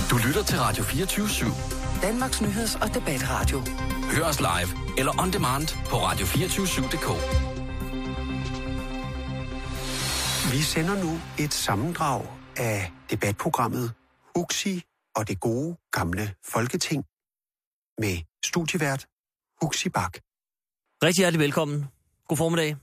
Du lytter til Radio 24/7. Danmarks nyheds- og debatradio. Hør os live eller on demand på radio247.dk. Vi sender nu et sammendrag af debatprogrammet Huxi og det gode gamle Folketing med studievært Huxi Bak. Rigtig hjertelig velkommen. God formiddag.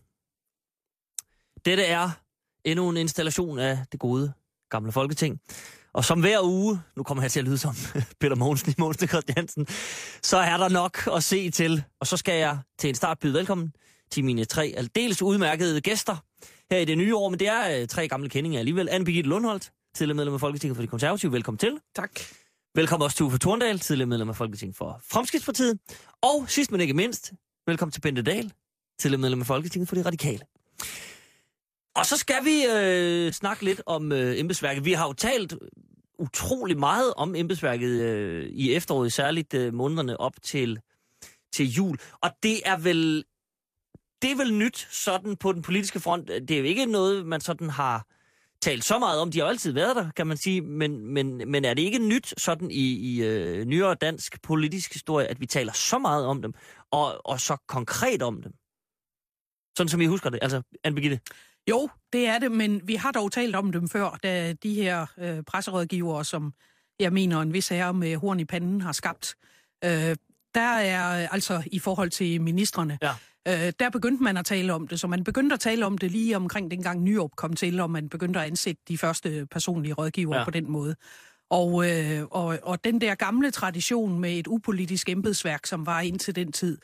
Dette er endnu en installation af det gode gamle Folketing. Og som hver uge, nu kommer jeg til at lyde som Peter Mogensen i Mogensen Christiansen, så er der nok at se til. Og så skal jeg til en start byde velkommen til mine 3 aldeles udmærkede gæster her i det nye år. Men det er 3 gamle kendinger alligevel. Anne-Birgitte Lundholt, tidligere medlem af Folketinget for De Konservative. Velkommen til. Tak. Velkommen også til Uffe Thorndal, tidligere medlem af Folketinget for Fremskridtspartiet. Og sidst men ikke mindst, velkommen til Bente Dahl, tidligere medlem af Folketinget for De Radikale. Og så skal vi snakke lidt om embedsværket. Vi har jo talt utrolig meget om embedsværket i efteråret, særligt månederne op til jul. Og det er vel nyt sådan på den politiske front. Det er jo ikke noget, man sådan har talt så meget om. De har jo altid været der, kan man sige. Men er det ikke nyt sådan i nyere dansk politisk historie, at vi taler så meget om dem, og så konkret om dem? Sådan som I husker det. Altså, Anne-Birgitte? Jo, det er det, men vi har dog talt om dem før, da de her presserådgivere, som jeg mener en vis herre med horn i panden har skabt. Der er altså i forhold til ministrene, der begyndte man at tale om det, så man begyndte at tale om det lige omkring dengang Nyrup kom til, og man begyndte at ansætte de første personlige rådgivere på den måde. Og den der gamle tradition med et upolitisk embedsværk, som var indtil den tid,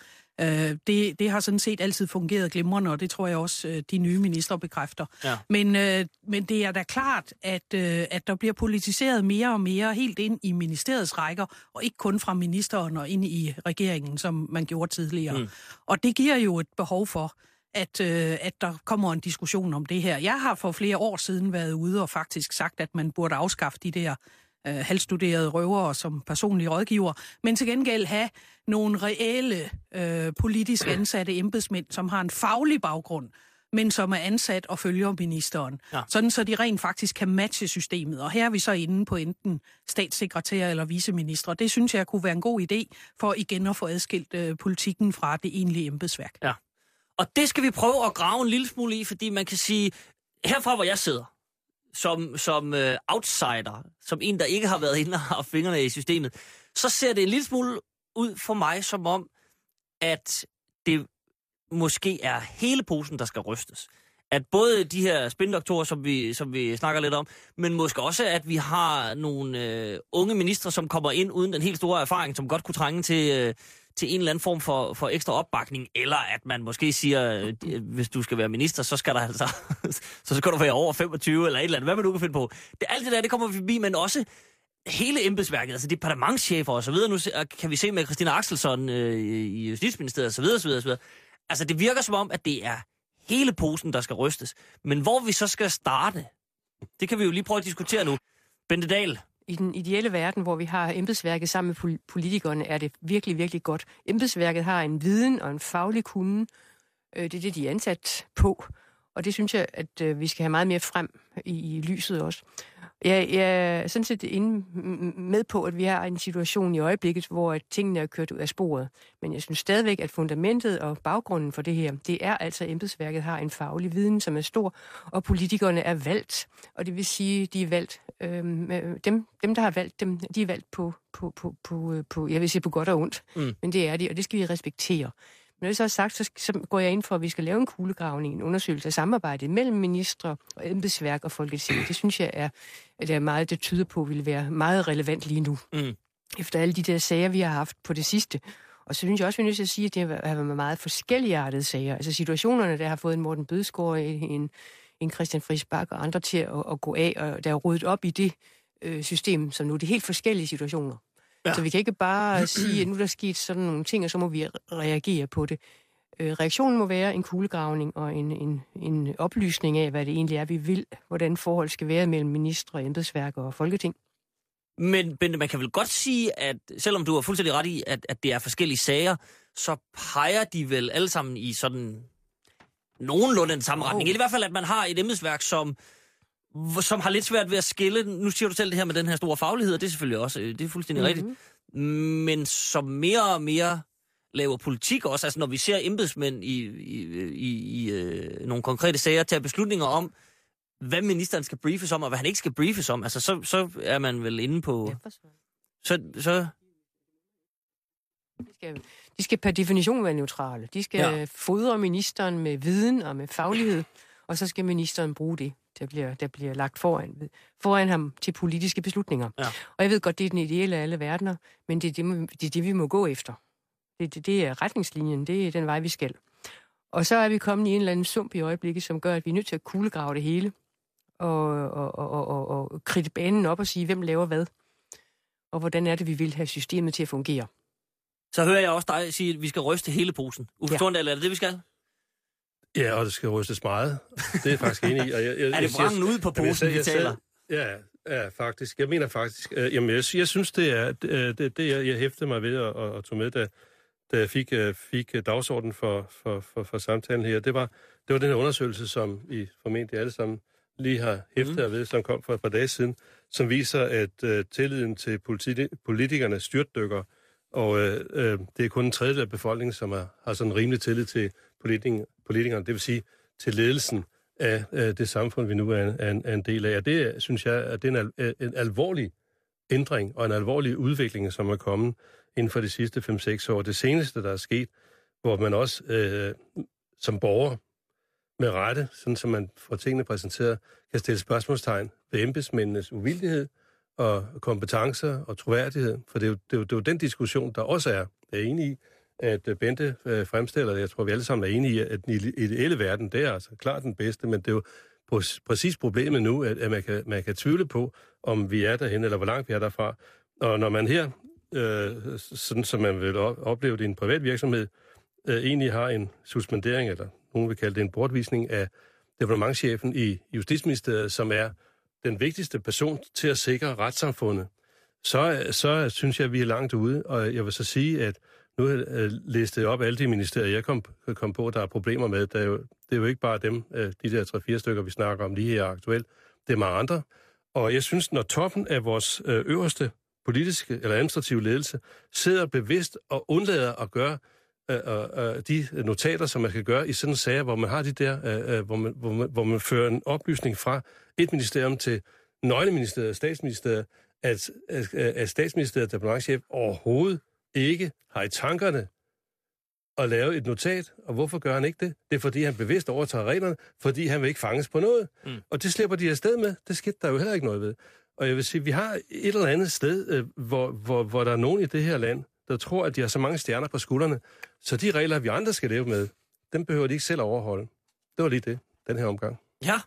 det har sådan set altid fungeret glimrende, og det tror jeg også, de nye ministre bekræfter. Ja. Men det er da klart, at der bliver politiseret mere og mere helt ind i ministeriets rækker, og ikke kun fra ministeren og ind i regeringen, som man gjorde tidligere. Og det giver jo et behov for, at der kommer en diskussion om det her. Jeg har for flere år siden været ude og faktisk sagt, at man burde afskaffe de der halvstuderede røvere som personlige rådgiver, men til gengæld have nogle reelle politisk ansatte embedsmænd, som har en faglig baggrund, men som er ansat og følger ministeren. Ja. Sådan så de rent faktisk kan matche systemet. Og her er vi så inde på enten statssekretær eller viceminister. Det synes jeg kunne være en god idé for igen at få adskilt politikken fra det egentlige embedsværk. Ja. Og det skal vi prøve at grave en lille smule i, fordi man kan sige, herfra hvor jeg sidder, som outsider, som en, der ikke har været inde og har fingrene i systemet, så ser det en lille smule ud for mig som om, at det måske er hele posen, der skal rystes. At både de her spindoktorer, som vi snakker lidt om, men måske også, at vi har nogle unge ministre, som kommer ind uden den helt store erfaring, som godt kunne trænge til en eller anden form for ekstra opbakning, eller at man måske siger, hvis du skal være minister, så skal der altså, så skal du være over 25 eller et eller andet, hvad man nu kan finde på. Alt det der, det kommer vi forbi, men også hele embedsværket, altså departementschefer og så videre. Nu kan vi se med Christina Axelsson i Justitsministeriet og så videre, så videre. Altså det virker som om, at det er hele posen, der skal rystes. Men hvor vi så skal starte, det kan vi jo lige prøve at diskutere nu. Bente Dahl. I den ideelle verden, hvor vi har embedsværket sammen med politikerne, er det virkelig, virkelig godt. Embedsværket har en viden og en faglig kunde. Det er det, de er ansat på. Og det synes jeg, at vi skal have meget mere frem i lyset også. Jeg er sådan set med på, at vi har en situation i øjeblikket, hvor tingene er kørt ud af sporet. Men jeg synes stadigvæk, at fundamentet og baggrunden for det her, det er altså, at embedsværket har en faglig viden, som er stor, og politikerne er valgt. Og det vil sige, de er valgt, dem der har valgt dem, de er valgt på jeg vil sige på godt og ondt. Men det er de, og det skal vi respektere. Men når det så er sagt, så går jeg ind for, at vi skal lave en kulegravning, en undersøgelse af samarbejdet mellem ministre og embedsværk og Folketing. Det synes jeg er meget, det tyder på, vil være meget relevant lige nu. Efter alle de der sager, vi har haft på det sidste. Og så synes jeg også, vi er nødt til at sige, at det har været meget forskelligartede sager. Altså situationerne, der har fået en Morten Bødskov, en Christian Friis Bach og andre til at gå af, og der er rodet op i det system, som nu er de helt forskellige situationer. Ja. Så vi kan ikke bare sige, at nu der er sket sådan nogle ting, og så må vi reagere på det. Reaktionen må være en kulegravning og en oplysning af, hvad det egentlig er, vi vil, hvordan forhold skal være mellem ministre, embedsværk og Folketing. Men Bente, man kan vel godt sige, at selvom du har fuldstændig ret i, at det er forskellige sager, så peger de vel alle sammen i sådan nogenlunde den samme retning. I hvert fald, at man har et embedsværk, som som har lidt svært ved at skille. Nu siger du selv det her med den her store faglighed, og det er selvfølgelig også, det er fuldstændig rigtigt. Men som mere og mere laver politik også, altså når vi ser embedsmænd i nogle konkrete sager tage beslutninger om, hvad ministeren skal briefes om, og hvad han ikke skal briefes om, altså så er man vel inde på... Så De skal per definition være neutrale. De skal fodre ministeren med viden og med faglighed, og så skal ministeren bruge det, der bliver lagt foran ham til politiske beslutninger. Ja. Og jeg ved godt, det er den ideelle af alle verdener, men det er det, vi må gå efter. Det er retningslinjen, det er den vej, vi skal. Og så er vi kommet i en eller anden sump i øjeblikket, som gør, at vi er nødt til at kuglegrave det hele, og kridte banen op og sige, hvem laver hvad, og hvordan er det, vi vil have systemet til at fungere. Så hører jeg også dig sige, at vi skal ryste hele posen. Uffe Torndal, er det det, vi skal? Ja, og det skal rystes meget. Det er jeg faktisk enig i. Er det vrangen ude på posen, vi taler? Ja, faktisk. Jeg mener faktisk... jeg synes, det er det, jeg hæftede mig ved at tog med, da jeg fik dagsordenen for samtalen her. Det var den her undersøgelse, som I formentlig alle sammen lige har hæftet jer ved, som kom for et par dage siden, som viser, at tilliden til politikerne styrtdykker. Og det er kun en tredjedel af befolkningen, som har sådan en rimelig tillid til politikerne, det vil sige til ledelsen af det samfund, vi nu er en del af. Og det synes jeg, at det er en alvorlig ændring og en alvorlig udvikling, som er kommet inden for de sidste 5-6 år. Det seneste, der er sket, hvor man også som borger med rette, sådan som man får tingene præsenteret, kan stille spørgsmålstegn ved embedsmændenes uvildighed og kompetencer og troværdighed. For det er jo den diskussion, der også er. Jeg er enig i, at Bente fremstiller det. Jeg tror, vi alle sammen er enige i, at den ideelle verden, det er altså klart den bedste, men det er jo præcis problemet nu, at man kan tvivle på, om vi er derhen, eller hvor langt vi er derfra. Og når man her, sådan som man vil opleve det i en privat virksomhed, egentlig har en suspendering, eller nogen vil kalde det en bortvisning af departementschefen i Justitsministeriet, som er den vigtigste person til at sikre retssamfundet, så synes jeg, at vi er langt ude. Og jeg vil så sige, at nu har jeg læst op alle de ministerier, jeg kom på, der er problemer med. Det er jo ikke bare dem, de der 3-4 stykker, vi snakker om lige her aktuelt. Det er mange andre. Og jeg synes, når toppen af vores øverste politiske eller administrative ledelse sidder bevidst og undlader at gøre de notater, som man skal gøre i sådan en sager, hvor man har de der, hvor man fører en oplysning fra et ministerium til nøgleministeriet, statsministeriet, at statsministeriet, departementschef, overhovedet ikke har i tankerne at lave et notat. Og hvorfor gør han ikke det? Det er, fordi han bevidst overtager reglerne, fordi han vil ikke fanges på noget. Og det slipper de afsted med. Det skete der jo heller ikke noget ved. Og jeg vil sige, vi har et eller andet sted, hvor der er nogen i det her land, der tror, at de har så mange stjerner på skuldrene, så de regler, vi andre skal leve med, dem behøver de ikke selv at overholde. Det var lige det, den her omgang. Ja.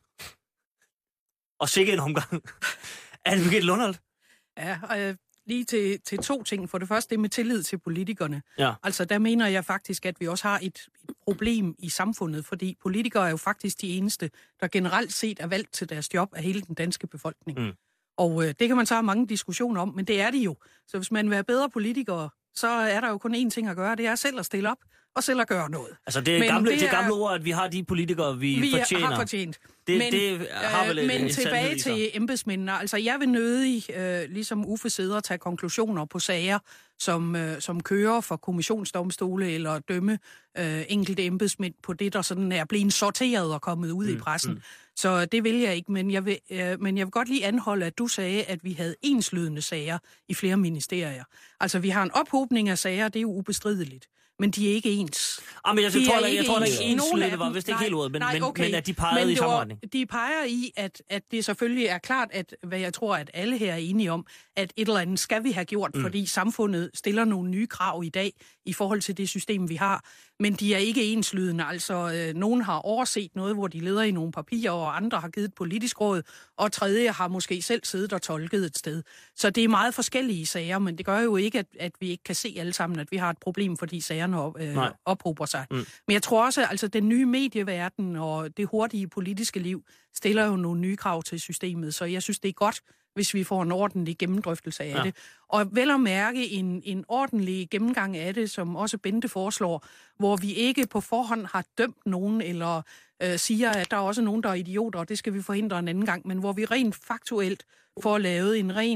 Og sikke en omgang. Anne Birgitte Lundholt. Ja, og lige til to ting. For det første, det med tillid til politikerne. Ja. Altså, der mener jeg faktisk, at vi også har et problem i samfundet, fordi politikere er jo faktisk de eneste, der generelt set er valgt til deres job af hele den danske befolkning. Og det kan man så have mange diskussioner om, men det er de jo. Så hvis man vil være bedre politikere, så er der jo kun én ting at gøre, det er selv at stille op og selv at gøre noget. Altså det er gamle ord, at vi har de politikere, vi fortjener. Har fortjent. Det har vel men tilbage til embedsmændene. Altså jeg vil nødig, ligesom Uffe sidder og tage konklusioner på sager, som kører for kommissionsdomstole eller dømme enkelte embedsmænd på det, der sådan er blevet sorteret og kommet ud i pressen. Så det vil jeg ikke, men jeg vil godt lige anholde, at du sagde, at vi havde enslydende sager i flere ministerier. Altså vi har en ophobning af sager, det er jo ubestrideligt. Men de er ikke ens. Men jeg tror ikke enslydende var vist ikke helt ordet, men at de pegede i samme retning. De peger i, at det selvfølgelig er klart, at hvad jeg tror, at alle her er enige om, at et eller andet skal vi have gjort, fordi samfundet stiller nogle nye krav i dag i forhold til det system, vi har. Men de er ikke enslydende. Altså, nogen har overset noget, hvor de leder i nogle papirer, og andre har givet et politisk råd, og tredje har måske selv siddet og tolket et sted. Så det er meget forskellige sager, men det gør jo ikke, at vi ikke kan se alle sammen, at vi har et problem, fordi sagerne sagerne ophober sig. Men jeg tror også, altså den nye medieverden og det hurtige politiske liv stiller jo nogle nye krav til systemet, så jeg synes, det er godt, hvis vi får en ordentlig gennemdrøftelse af det. Og vel at mærke en ordentlig gennemgang af det, som også Bente foreslår, hvor vi ikke på forhånd har dømt nogen, eller siger, at der er også nogen, der er idioter, og det skal vi forhindre en anden gang, men hvor vi rent faktuelt får lavet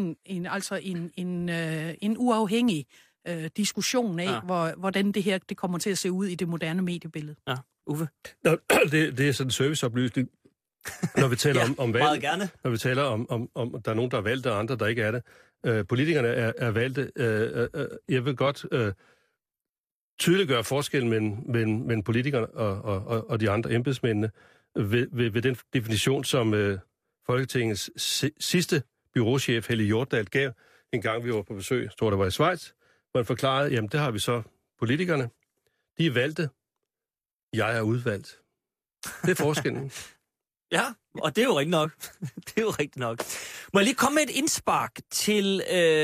en uafhængig diskussion af, hvordan det her det kommer til at se ud i det moderne mediebillede. Ja, Uffe? Det er sådan en serviceoplysning. Når vi taler om valg, meget gerne. når vi taler om der er nogen, der er valgt, og andre, der ikke er det. Politikerne er valgte. Jeg vil godt tydeliggøre forskellen mellem politikerne og de andre embedsmændene ved den definition, som Folketingets sidste byråchef, Helge Hjortdal, gav en gang, vi var på besøg, jeg tror det var i Schweiz, hvor han forklarede, jamen det har vi så politikerne. De er valgte. Jeg er udvalgt. Det er forskellen. Ja, og det er jo rigtigt nok. Det er jo rigtigt nok. Må jeg lige komme med et indspark til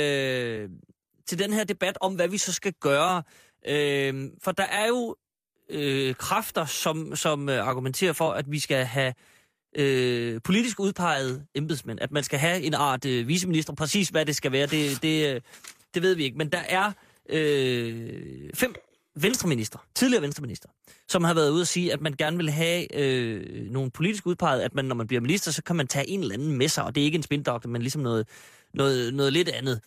den her debat om, hvad vi så skal gøre? For der er jo kræfter, som argumenterer for, at vi skal have politisk udpeget embedsmænd. At man skal have en art viceminister. Præcis hvad det skal være, det ved vi ikke. Men der er 5 tidligere venstreminister, som har været ude at sige, at man gerne vil have nogle politisk udpeget, at man, når man bliver minister, så kan man tage en eller anden med sig, og det er ikke en spindoktor, men ligesom noget lidt andet.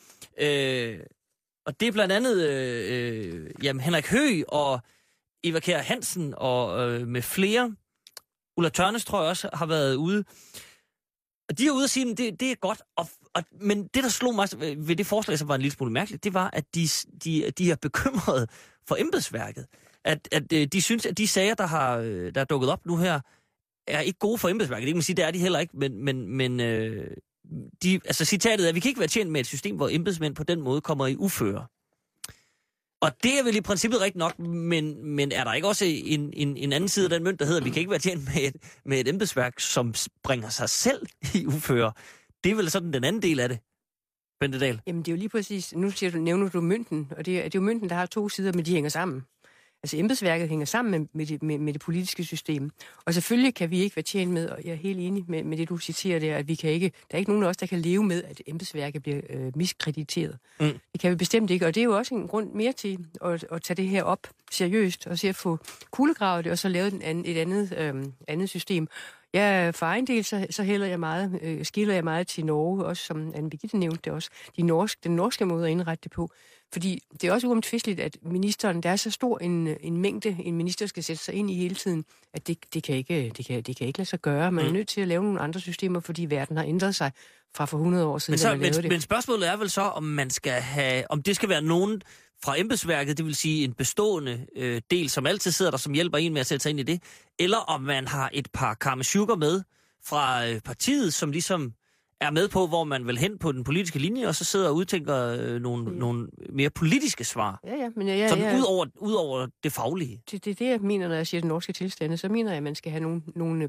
Og det er blandt andet Henrik Høegh og Eva Kjær Hansen og med flere. Ulla Tørnes, tror jeg også, har været ude. Og de er ude at sige, at det er godt. Men det, der slog mig ved det forslag, som var en lille smule mærkeligt, det var, at de er bekymrede for embedsværket. At de synes, at de sager, der er dukket op nu her, er ikke gode for embedsværket. Det kan man sige, det er de heller ikke, men citatet er, at vi kan ikke være tjent med et system, hvor embedsmænd på den måde kommer i uføre. Og det er vel i princippet rigtigt nok, men er der ikke også en anden side af den mønt, der hedder, at vi kan ikke være tjent med et embedsværk, som bringer sig selv i uføre? Det er vel sådan den anden del af det, Bente Dahl? Jamen det er jo lige præcis, nu nævner du mønten, og det er jo mønten, der har 2 sider, men de hænger sammen. Altså embedsværket hænger sammen med det politiske system. Og selvfølgelig kan vi ikke være tjent med, og jeg er helt enig med det, du citerer der, at vi kan ikke, der er ikke nogen af os, der kan leve med, at embedsværket bliver miskrediteret. Det kan vi bestemt ikke, og det er jo også en grund mere til at tage det her op seriøst, og se at få kuglegravet det, og så lave et andet system. Ja, for egen del, så skiller jeg meget til Norge, også som Anne-Birgitte nævnte det også, den norske måde at indrette det på. Fordi det er også uomtvisteligt, at ministeren, der er så stor en mængde, en minister skal sætte sig ind i hele tiden, at det kan ikke lade sig gøre. Man er nødt til at lave nogle andre systemer, fordi verden har ændret sig fra for 100 år siden. Men spørgsmålet er vel så, om det skal være nogen fra embedsværket, det vil sige en bestående del, som altid sidder der, som hjælper en med at sætte sig ind i det, eller om man har et par karmesjukker med fra partiet, som ligesom er med på, hvor man vil hen på den politiske linje, og så sidder og udtænker nogle mere politiske svar. Ud over det faglige. Det er det, jeg mener, når jeg siger den norske tilstande. Så mener jeg, at man skal have nogle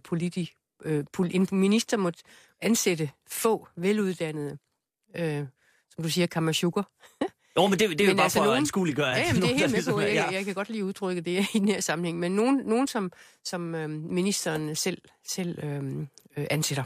en minister må ansætte få veluddannede, som du siger, kammersjukker. Jo, men det er jo bare for at anskueliggøre. Ja, men det er helt med på. Jeg kan godt lige udtrykke det i den her sammenhæng. Men nogen som ministeren selv ansætter.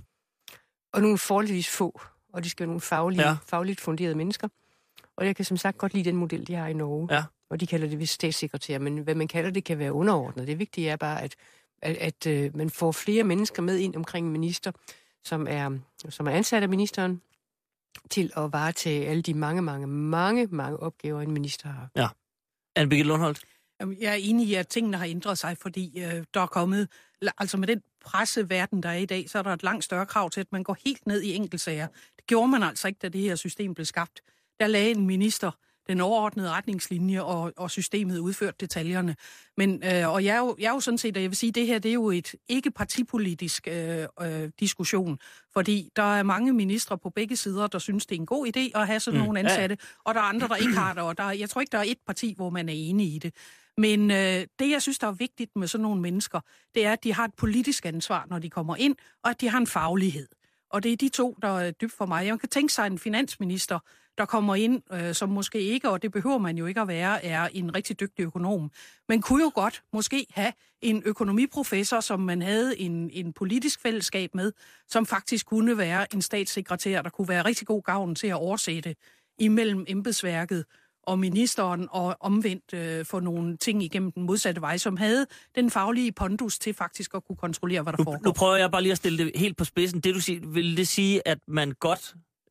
Og nogle forholdsvis få, og de skal være nogle fagligt funderede mennesker. Og jeg kan som sagt godt lide den model, de har i Norge. Ja. Og de kalder det vist statssekretær, men hvad man kalder det, kan være underordnet. Det vigtige er bare, at man får flere mennesker med ind omkring en minister, som er ansat af ministeren, til at varetage alle de mange opgaver, en minister har. Ja. Anne-Birgitte Lundholt? Jeg er enig i, at tingene har ændret sig, fordi der er kommet, altså med den presseverden, der er i dag, så er der et langt større krav til, at man går helt ned i enkeltsager. Det gjorde man altså ikke, da det her system blev skabt. Der lagde en minister den overordnede retningslinje, og systemet udførte detaljerne. Men, og jeg er jo sådan set, og jeg vil sige, det her det er jo et ikke partipolitisk diskussion, fordi der er mange ministre på begge sider, der synes, det er en god idé at have sådan nogle ansatte, og der er andre, der ikke har det, og jeg tror ikke, der er et parti, hvor man er enig i det. Men det, jeg synes, der er vigtigt med sådan nogle mennesker, det er, at de har et politisk ansvar, når de kommer ind, og at de har en faglighed. Og det er de to, der er dybt for mig. Man kan tænke sig en finansminister, der kommer ind, som måske ikke, og det behøver man jo ikke at være, er en rigtig dygtig økonom. Man kunne jo godt måske have en økonomiprofessor, som man havde en politisk fællesskab med, som faktisk kunne være en statssekretær, der kunne være rigtig god gavn til at oversætte imellem embedsværket og ministeren og omvendt få nogle ting igennem den modsatte vej, som havde den faglige pondus til faktisk at kunne kontrollere, hvad der foregår. Nu prøver jeg bare lige at stille det helt på spidsen. Det du siger, vil det sige, at man godt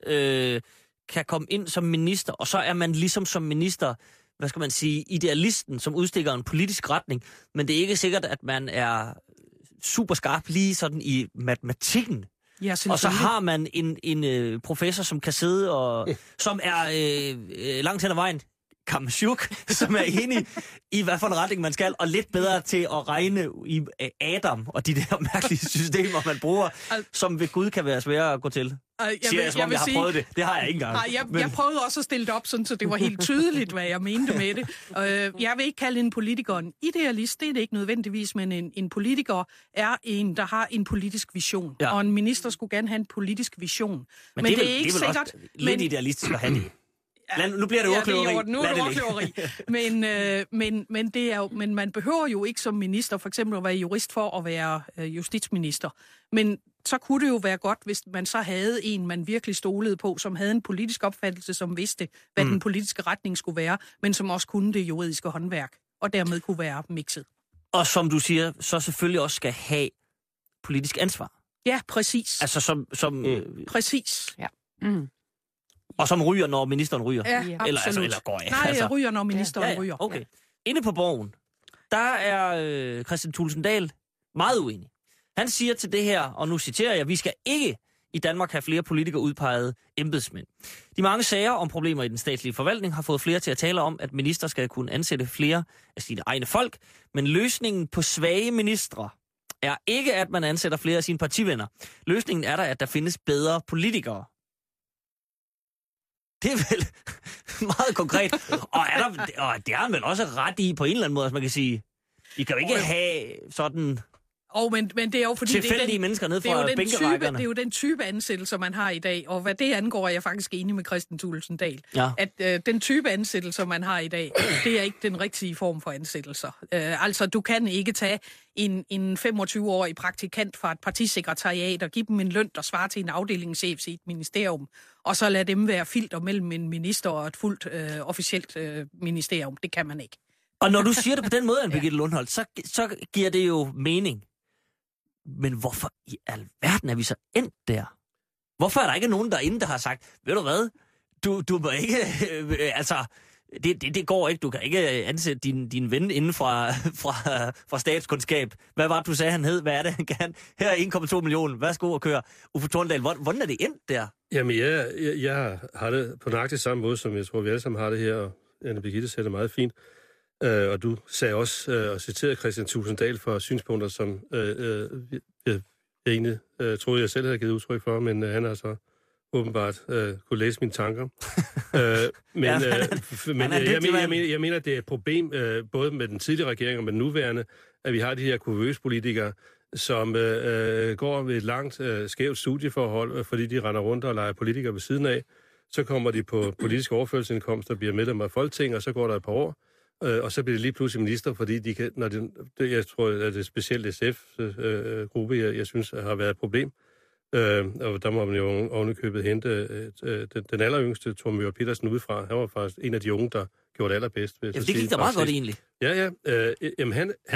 kan komme ind som minister, og så er man ligesom som minister, hvad skal man sige, idealisten, som udstikker en politisk retning, men det er ikke sikkert, at man er super skarp lige sådan i matematikken. Ja, og så har man en professor, som kan sidde og som er langt hen ad vejen, Kamsjuk, som er enig i, hvad for en retning man skal, og lidt bedre til at regne i Adam og de der mærkelige systemer, man bruger, som ved Gud kan være svære at gå til. Jeg har prøvet det. Det har jeg ikke engang. Jeg prøvede også at stille det op, sådan, så det var helt tydeligt, hvad jeg mente med det. Jeg vil ikke kalde en politiker en idealist, det er det ikke nødvendigvis, men en politiker er en, der har en politisk vision. Ja. Og en minister skulle gerne have en politisk vision. Men det er ikke sikkert. Også lidt idealistisk at have det. Nu bliver det ordkløveri. Nu er det ordkløveri. Men man behøver jo ikke som minister for eksempel at være jurist for at være justitsminister. Men så kunne det jo være godt, hvis man så havde en, man virkelig stolede på, som havde en politisk opfattelse, som vidste, hvad den politiske retning skulle være, men som også kunne det juridiske håndværk, og dermed kunne være mixet. Og som du siger, så selvfølgelig også skal have politisk ansvar. Ja, præcis. Altså som præcis. Ja. Og som ryger, når ministeren ryger? Ja, eller går af? Nej, jeg ryger, når ministeren ryger. Okay. Inde på Borgen, der er Kristian Thulesen Dahl meget uenig. Han siger til det her, og nu citerer jeg, vi skal ikke i Danmark have flere politikere udpegede embedsmænd. De mange sager om problemer i den statslige forvaltning har fået flere til at tale om, at minister skal kunne ansætte flere af sine egne folk, men løsningen på svage ministre er ikke, at man ansætter flere af sine partivenner. Løsningen er der, at der findes bedre politikere. Det er vel meget konkret. Og det har han vel også ret i på en eller anden måde, at man kan sige, I kan jo ikke have sådan men det er jo fordi tilfældige mennesker ned fra bænkerækkerne. Det er jo den type ansættelser, man har i dag, og hvad det angår, er jeg faktisk enig med Kristian Thulesen Dahl. Ja. At den type ansættelser, man har i dag, det er ikke den rigtige form for ansættelser. Altså, du kan ikke tage en 25-årig praktikant fra et partisekretariat og give dem en løn, der svarer til en afdelingschef i et ministerium, og så lade dem være filter mellem en minister og et fuldt officielt ministerium. Det kan man ikke. Og når du siger det på den måde, Birgitte Lundholt, så giver det jo mening. Men hvorfor i alverden er vi så endt der? Hvorfor er der ikke nogen derinde, der har sagt, ved du hvad, du må ikke, det går ikke, du kan ikke ansætte din ven inden fra statskundskab. Hvad var det, du sagde, han hed? Hvad er det, han kan? Her er 1,2 millioner, værsgo at køre. Uffe Torndal, hvordan er det endt der? Jamen, jeg har det på nøjagtigt samme måde, som jeg tror, vi alle sammen har det her, og Anne Birgitte sagde det meget fint. Og du sagde også, og citerede Kristian Thulesen Dahl for synspunkter, som jeg egentlig troede, jeg selv havde givet udtryk for, men han har så åbenbart kunne læse mine tanker. Jeg mener, det er et problem, både med den tidligere regering og med den nuværende, at vi har de her kuvøse politikere, som går ved et langt skævt studieforhold, fordi de render rundt og leger politikere ved siden af. Så kommer de på politisk overførselsindkomst og bliver medlem af Folketinget, og så går der et par år. Og så bliver det lige pludselig minister, fordi de kan, jeg tror, at det er specielt SF-gruppe, jeg synes har været et problem. Og der må man jo ovenikøbet hente den alleryngste, Torben Møller Petersen, udefra. Han var faktisk en af de unge, der gjorde det allerbedst. Ja, det gik da meget godt egentlig. Ja. Jamen,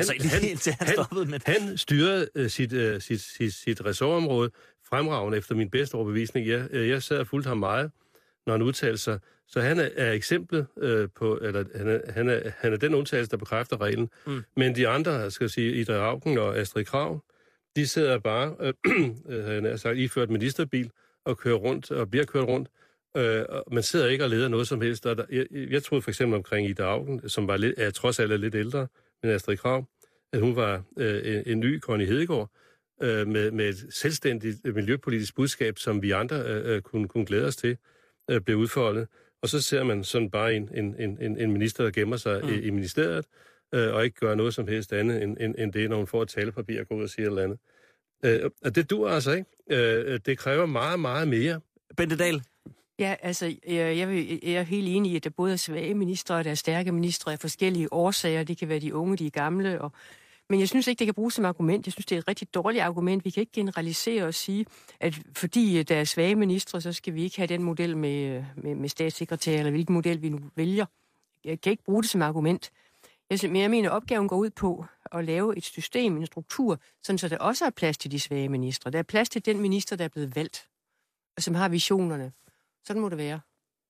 han styrede sit ressortområde fremragende efter min bedste overbevisning. Jeg sad og fulgte ham meget, når han udtalte sig. Så han er eksemplet på, eller han er den undtagelse, der bekræfter reglen. Men de andre, skal jeg sige, Ida Auken og Astrid Krag, de sidder bare, han har sagt, iført ministerbil og kører rundt, og bliver kørt rundt. Man sidder ikke og leder noget som helst. Jeg troede for eksempel omkring Ida Auken, som var trods alt lidt ældre end Astrid Krag, at hun var en ny Connie Hedegaard, med et selvstændigt miljøpolitisk budskab, som vi andre kunne glæde os til, blev udfoldet. Og så ser man sådan bare en minister, der gemmer sig i ministeriet, og ikke gør noget som helst andet end det, når hun får et talepapir og går ud og siger et eller andet. Det dur altså ikke. Det kræver meget, meget mere. Bente Dahl? Ja, altså, jeg er helt enig i, at der både er svage ministre, og der er stærke ministre af forskellige årsager. Det kan være de unge, de gamle. Men jeg synes ikke, det kan bruges som argument. Jeg synes, det er et rigtig dårligt argument. Vi kan ikke generalisere og sige, at fordi der er svage ministre, så skal vi ikke have den model med statssekretær, eller hvilken model vi nu vælger. Jeg kan ikke bruge det som argument. Men jeg mener, opgaven går ud på at lave et system, en struktur, sådan så der også er plads til de svage ministre. Der er plads til den minister, der er blevet valgt, og som har visionerne. Sådan må det være.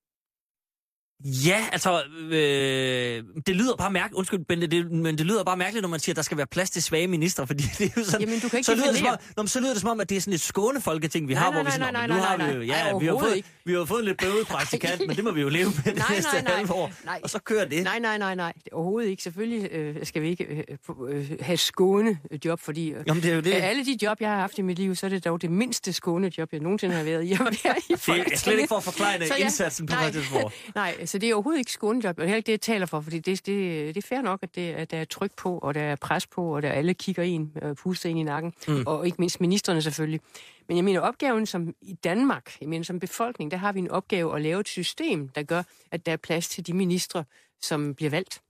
Ja, altså, det lyder bare mærkeligt, undskyld, Bente, men det lyder bare mærkeligt, når man siger, at der skal være plads til svage ministre, fordi det er jo sådan... Jamen, du kan ikke så lyder det som om, at det er sådan et skånefolketing, vi har, hvor vi sådan, nu har vi jo, ja, vi har fået en lidt bøvet praktikant, men det må vi jo leve med det næste halve år, og så kører det. Nej, overhovedet ikke. Selvfølgelig skal vi ikke have skånejob, fordi jamen, det er jo det. Alle de job, jeg har haft i mit liv, så er det dog det mindste skånejob, jeg nogensinde har været i. Jeg er slet ikke for at forklare indsatsen på Christiansborg. Nej, så det er overhovedet ikke skånejob, og det er ikke det, jeg taler for, fordi det er fair nok, at der er tryk på, og der er pres på, og der alle kigger ind, puster ind i nakken, og ikke mindst ministerne selvfølgelig. Men jeg mener, opgaven som i Danmark, som befolkning, der har vi en opgave at lave et system, der gør, at der er plads til de ministre, som bliver valgt.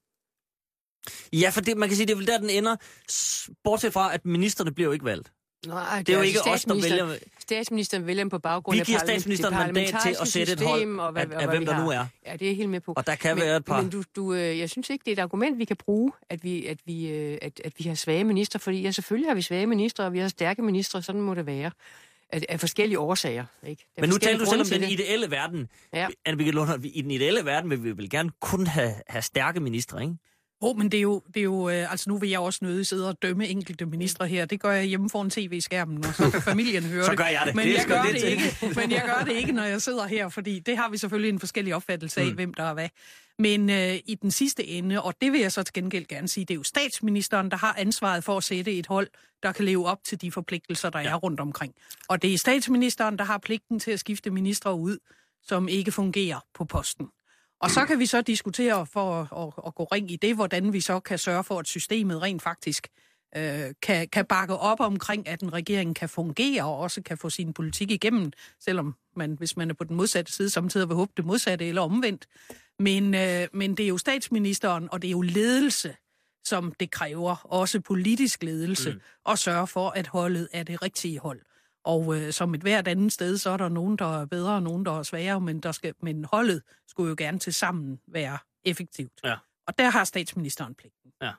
Ja, for det, man kan sige, det er vel der, den ender, bortset fra, at ministerne bliver jo ikke valgt. Nej, det er jo ikke os, der vælger... Statsministeren vælger på baggrund af vi giver statsministeren mandat til at sætte et hold af hvem der nu er. Ja, det er helt med på. Og der kan være et par... Men jeg synes ikke, det er et argument, vi kan bruge, at vi har svage ministre, fordi ja, selvfølgelig har vi svage ministre, og vi har stærke ministre, sådan må det være. Af forskellige årsager. Ikke? Men nu taler du selv om den ideelle verden. Ja. I den ideelle verden vil vi vel gerne kun have stærke ministre, ikke? Men det er jo altså nu vil jeg også nødig sidde og dømme enkelte ministre her. Det gør jeg hjemme foran tv-skærmen, og så kan familien høre det. Så gør jeg det. Men jeg gør det ikke, når jeg sidder her, fordi det har vi selvfølgelig en forskellig opfattelse af, hvem der er hvad. Men i den sidste ende, og det vil jeg så til gengæld gerne sige, det er jo statsministeren, der har ansvaret for at sætte et hold, der kan leve op til de forpligtelser, der er rundt omkring. Og det er statsministeren, der har pligten til at skifte ministre ud, som ikke fungerer på posten. Og så kan vi så diskutere for at gå ring i det, hvordan vi så kan sørge for, at systemet rent faktisk kan bakke op omkring, at en regering kan fungere og også kan få sin politik igennem, selvom man, hvis man er på den modsatte side, samtidig vil håbe det modsatte eller omvendt. Men det er jo statsministeren, og det er jo ledelse, som det kræver, også politisk ledelse, at sørge for, at holdet er det rigtige hold. Og som et hvert andet sted, så er der nogen, der er bedre og nogen, der er sværere, men holdet skulle jo gerne til sammen være effektivt. Ja. Og der har statsministeren pligten. Ja.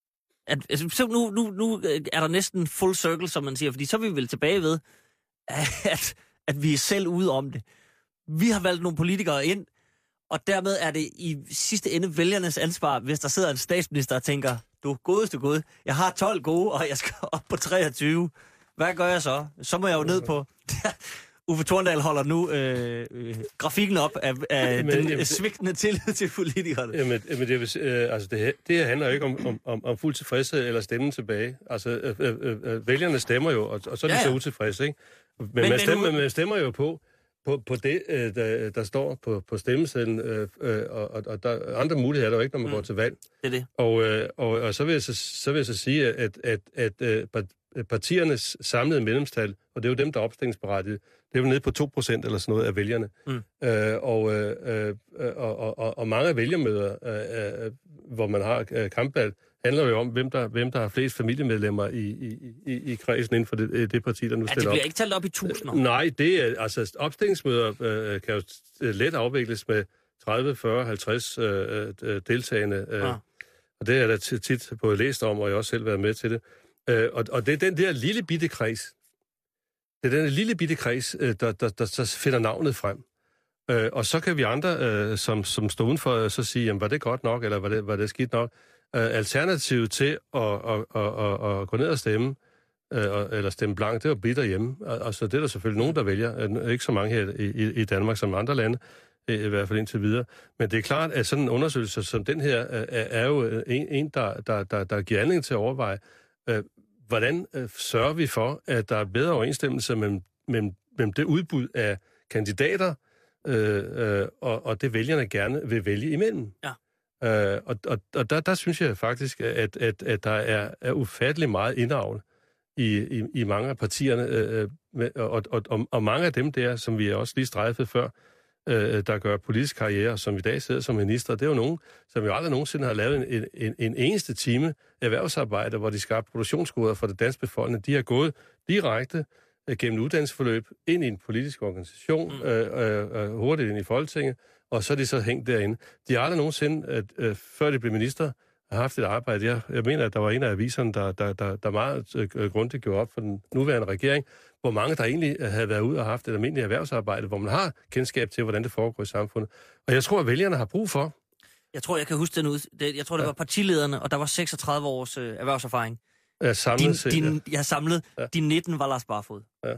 Så nu er der næsten full circle, som man siger, fordi så er vi vel tilbage ved, at vi er selv ude om det. Vi har valgt nogle politikere ind, og dermed er det i sidste ende vælgernes ansvar, hvis der sidder en statsminister og tænker, du godeste gode, jeg har 12 gode, og jeg skal op på 23. Hvad gør jeg så? Så må jeg jo ned på... Uffe Thorndal holder nu grafikken op af den svigtende tillid til politikerne. Jamen det her handler jo ikke om fuld tilfredshed eller stemmen tilbage. Altså, vælgerne stemmer jo, og så er de så utilfredse, ikke? Men man stemmer jo på det, der står på stemmesedlen, og der er andre muligheder, der jo ikke, når man går til valg. Det er det. Og så vil jeg så sige, at partiernes samlede medlemstal, og det er jo dem, der er opstillingsberettiget, det er jo nede på 2% eller sådan noget af vælgerne. Og mange vælgermøder, hvor man har kampvalg, handler jo om, hvem der har flest familiemedlemmer i kredsen inden for det parti, der nu stiller op. Det bliver ikke talt op i tusinder. Nej, det er, altså opstillingsmøder kan jo let afvikles med 30, 40, 50 deltagende. Og det er der tit både læst om, og jeg har også selv været med til det. Og det er den der lille bitte kreds. Det er den lille bitte kreds, der finder navnet frem. Og så kan vi andre, som står udenfor, så sige, jamen, var det godt nok, eller var det skidt nok? Alternativet til at gå ned og stemme, eller stemme blank, det er at blive derhjemme. Altså, det er der selvfølgelig nogen, der vælger. Ikke så mange her i Danmark som andre lande, i hvert fald indtil videre. Men det er klart, at sådan en undersøgelse som den her, er jo en der giver anledning til at overveje, hvordan sørger vi for, at der er bedre overensstemmelse mellem det udbud af kandidater, og det vælgerne gerne vil vælge imellem. Ja. Og der synes jeg faktisk, at der er ufattelig meget indavl i mange af partierne, og mange af dem der, som vi også lige strejfede før, der gør politisk karriere, som i dag sidder som minister, det er jo nogen, som jo aldrig nogensinde har lavet en eneste time erhvervsarbejde, hvor de skabte produktionsgoder for det danske befolkning. De har gået direkte gennem uddannelsesforløb ind i en politisk organisation, hurtigt ind i Folketinget, og så er de så hængt derinde. De har aldrig nogensinde, før de blev minister, har haft et arbejde. Jeg mener, at der var en af aviserne, der meget grundigt gjorde op for den nuværende regering, hvor mange der egentlig havde været ude og haft et almindeligt erhvervsarbejde, hvor man har kendskab til, hvordan det foregår i samfundet. Og jeg tror, at vælgerne har brug for. Jeg huske den ud. Jeg tror, det var partilederne, og der var 36 års erhvervserfaring. Ja, samlet jeg har samlet. Ja. De 19 var Lars Barfod. Ja.